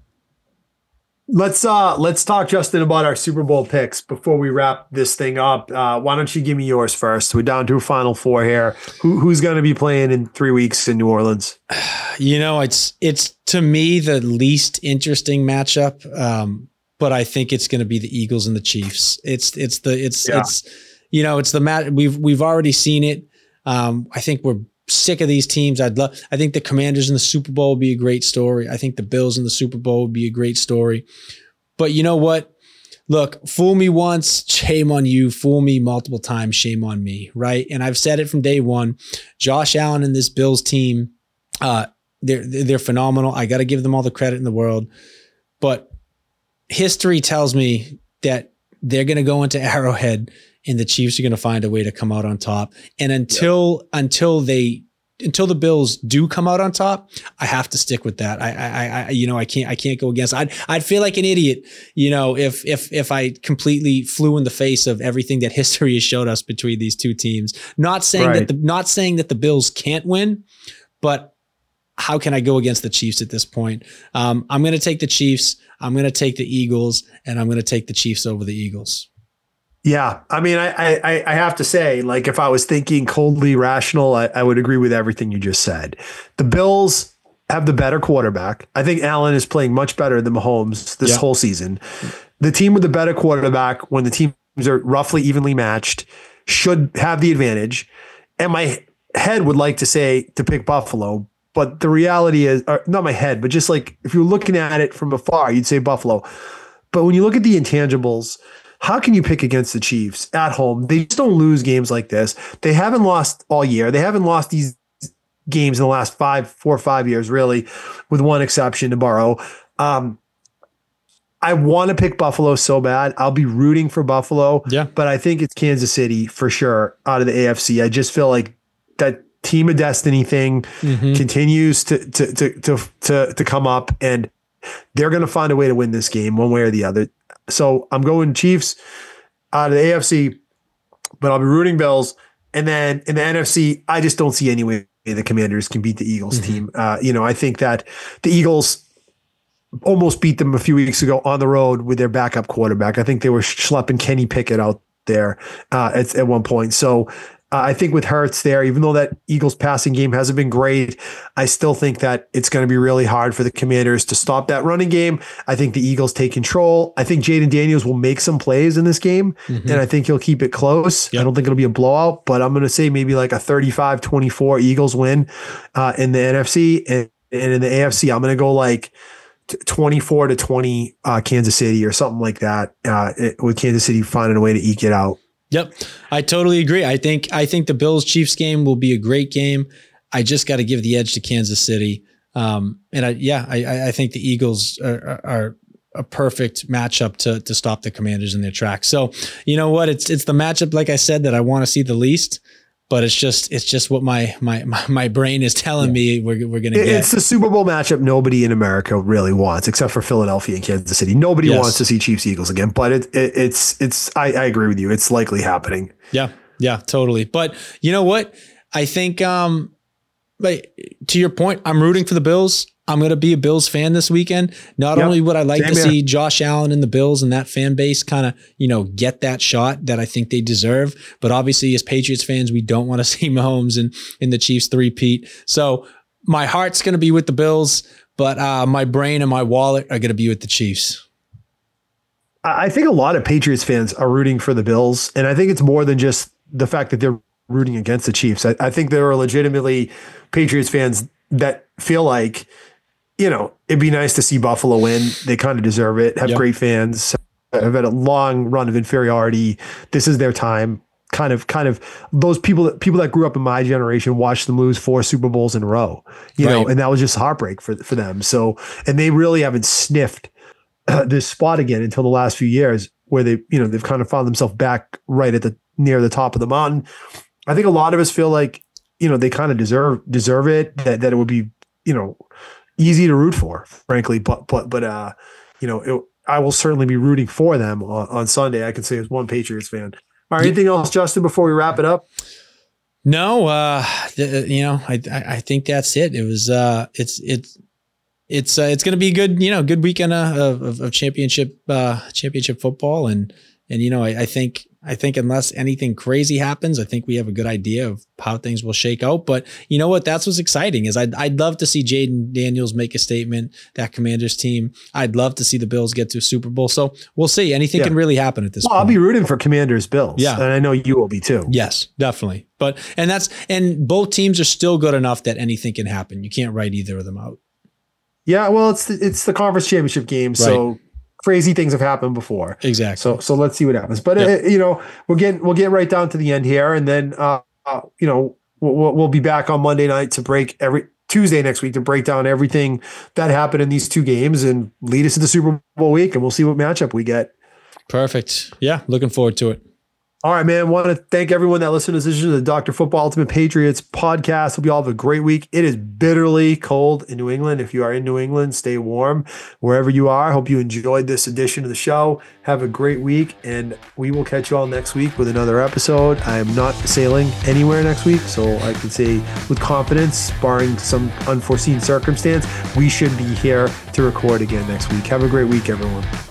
A: Let's uh let's talk, Justin, about our Super Bowl picks before we wrap this thing up. Uh, why don't you give me yours first? We're down to a final four here. Who who's going to be playing in three weeks in New Orleans?
B: You know, it's it's to me the least interesting matchup, um, but I think it's going to be the Eagles and the Chiefs. It's it's the it's yeah. it's you know it's the mat. We've we've already seen it. Um, I think we're sick of these teams. I'd love, I think the Commanders in the Super Bowl would be a great story. I think the Bills in the Super Bowl would be a great story. But you know what? Look, fool me once, shame on you. Fool me multiple times, shame on me, right? And I've said it from day one. Josh Allen and this Bills team, uh, they're they're phenomenal. I got to give them all the credit in the world. But history tells me that they're going to go into Arrowhead and the Chiefs are going to find a way to come out on top. And until yep. until they until the Bills do come out on top, I have to stick with that. I I, I you know I can't I can't go against. I'd I'd feel like an idiot, you know, if if if I completely flew in the face of everything that history has showed us between these two teams. Not saying right. that the not saying that the Bills can't win, but how can I go against the Chiefs at this point? Um, I'm going to take the Chiefs. I'm going to take the Eagles, and I'm going to take the Chiefs over the Eagles.
A: Yeah. I mean, I, I, I have to say, like, if I was thinking coldly rational, I, I would agree with everything you just said. The Bills have the better quarterback. I think Allen is playing much better than Mahomes this yeah. whole season. The team with the better quarterback, when the teams are roughly evenly matched, should have the advantage. And my head would like to say to pick Buffalo, but the reality is, or not my head, but just like if you're looking at it from afar, you'd say Buffalo. But when you look at the intangibles, how can you pick against the Chiefs at home? They just don't lose games like this. They haven't lost all year. They haven't lost these games in the last five, four or five years, really, with one exception to Burrow. Um, I want to pick Buffalo so bad. I'll be rooting for Buffalo,
B: yeah.
A: but I think it's Kansas City for sure out of the A F C. I just feel like that team of destiny thing mm-hmm. continues to, to, to, to, to, to come up, and they're going to find a way to win this game one way or the other. So I'm going Chiefs out of the A F C, but I'll be rooting Bills. And then in the N F C, I just don't see any way the Commanders can beat the Eagles mm-hmm. team. Uh, you know, I think that the Eagles almost beat them a few weeks ago on the road with their backup quarterback. I think they were schlepping Kenny Pickett out there uh, at, at one point. So uh, I think with Hurts there, even though that Eagles passing game hasn't been great, I still think that it's going to be really hard for the Commanders to stop that running game. I think the Eagles take control. I think Jaden Daniels will make some plays in this game, mm-hmm. and I think he'll keep it close. Yep. I don't think it'll be a blowout, but I'm going to say maybe like a thirty-five twenty-four Eagles win uh, in the N F C. And, and in the A F C, I'm going to go like twenty-four to twenty uh, Kansas City or something like that, uh, it, with Kansas City finding a way to eke it out.
B: Yep. I totally agree. I think, I think the Bills Chiefs game will be a great game. I just got to give the edge to Kansas City. Um, and I, yeah, I, I think the Eagles are, are a perfect matchup to, to stop the Commanders in their tracks. So you know what? It's, it's the matchup, like I said, that I want to see the least. But it's just it's just what my my my brain is telling yeah. me we're we're gonna get.
A: It's the Super Bowl matchup nobody in America really wants, except for Philadelphia and Kansas City. Nobody yes. wants to see Chiefs Eagles again. But it, it it's it's I, I agree with you. It's likely happening.
B: Yeah, yeah, totally. But you know what? I think um, but to your point, I'm rooting for the Bills. I'm going to be a Bills fan this weekend. Not yep. only would I like Same to here. see Josh Allen and the Bills and that fan base kind of, you know, get that shot that I think they deserve, but obviously as Patriots fans, we don't want to see Mahomes and in the Chiefs three-peat. So my heart's going to be with the Bills, but uh, my brain and my wallet are going to be with the Chiefs.
A: I think a lot of Patriots fans are rooting for the Bills, and I think it's more than just the fact that they're rooting against the Chiefs. I, I think there are legitimately Patriots fans that feel like, you know, it'd be nice to see Buffalo win. They kind of deserve it. Have yep. great fans. Have had a long run of inferiority. This is their time. Kind of, kind of those people that people that grew up in my generation watched them lose four Super Bowls in a row. You right. know, and that was just heartbreak for for them. So, and they really haven't sniffed uh, this spot again until the last few years, where they, you know, they've kind of found themselves back right at the near the top of the mountain. I think a lot of us feel like, you know, they kind of deserve deserve it. That that it would be, you know, easy to root for, frankly, but but but uh, you know, it, I will certainly be rooting for them on, on Sunday. I can say as one Patriots fan. All right, anything else, Justin, before we wrap it up?
B: No, uh, th- you know, I I think that's it. It was uh, it's it's it's uh, it's going to be a good, you know, good weekend uh, of of championship uh, championship football, and and you know, I, I think. I think unless anything crazy happens, I think we have a good idea of how things will shake out. But you know what? That's what's exciting is I'd, I'd love to see Jaden Daniels make a statement, that Commanders team. I'd love to see the Bills get to a Super Bowl. So we'll see. Anything yeah. can really happen at this
A: well,
B: point.
A: I'll be rooting for Commanders Bills. Yeah. And I know you will be too.
B: Yes, definitely. But, and that's, and both teams are still good enough that anything can happen. You can't write either of them out.
A: Yeah. Well, it's the, it's the conference championship game. Right. So crazy things have happened before.
B: Exactly.
A: So so let's see what happens. But yep. uh, you know, we'll get we'll get right down to the end here, and then uh, uh you know we'll we'll be back on Monday night to break every Tuesday next week to break down everything that happened in these two games and lead us to the Super Bowl week, and we'll see what matchup we get.
B: Perfect. Yeah, looking forward to it.
A: All right, man. Want to thank everyone that listened to this edition of the Doctor Football Ultimate Patriots podcast. Hope you all have a great week. It is bitterly cold in New England. If you are in New England, stay warm wherever you are. Hope you enjoyed this edition of the show. Have a great week, and we will catch you all next week with another episode. I am not sailing anywhere next week, so I can say with confidence, barring some unforeseen circumstance, we should be here to record again next week. Have a great week, everyone.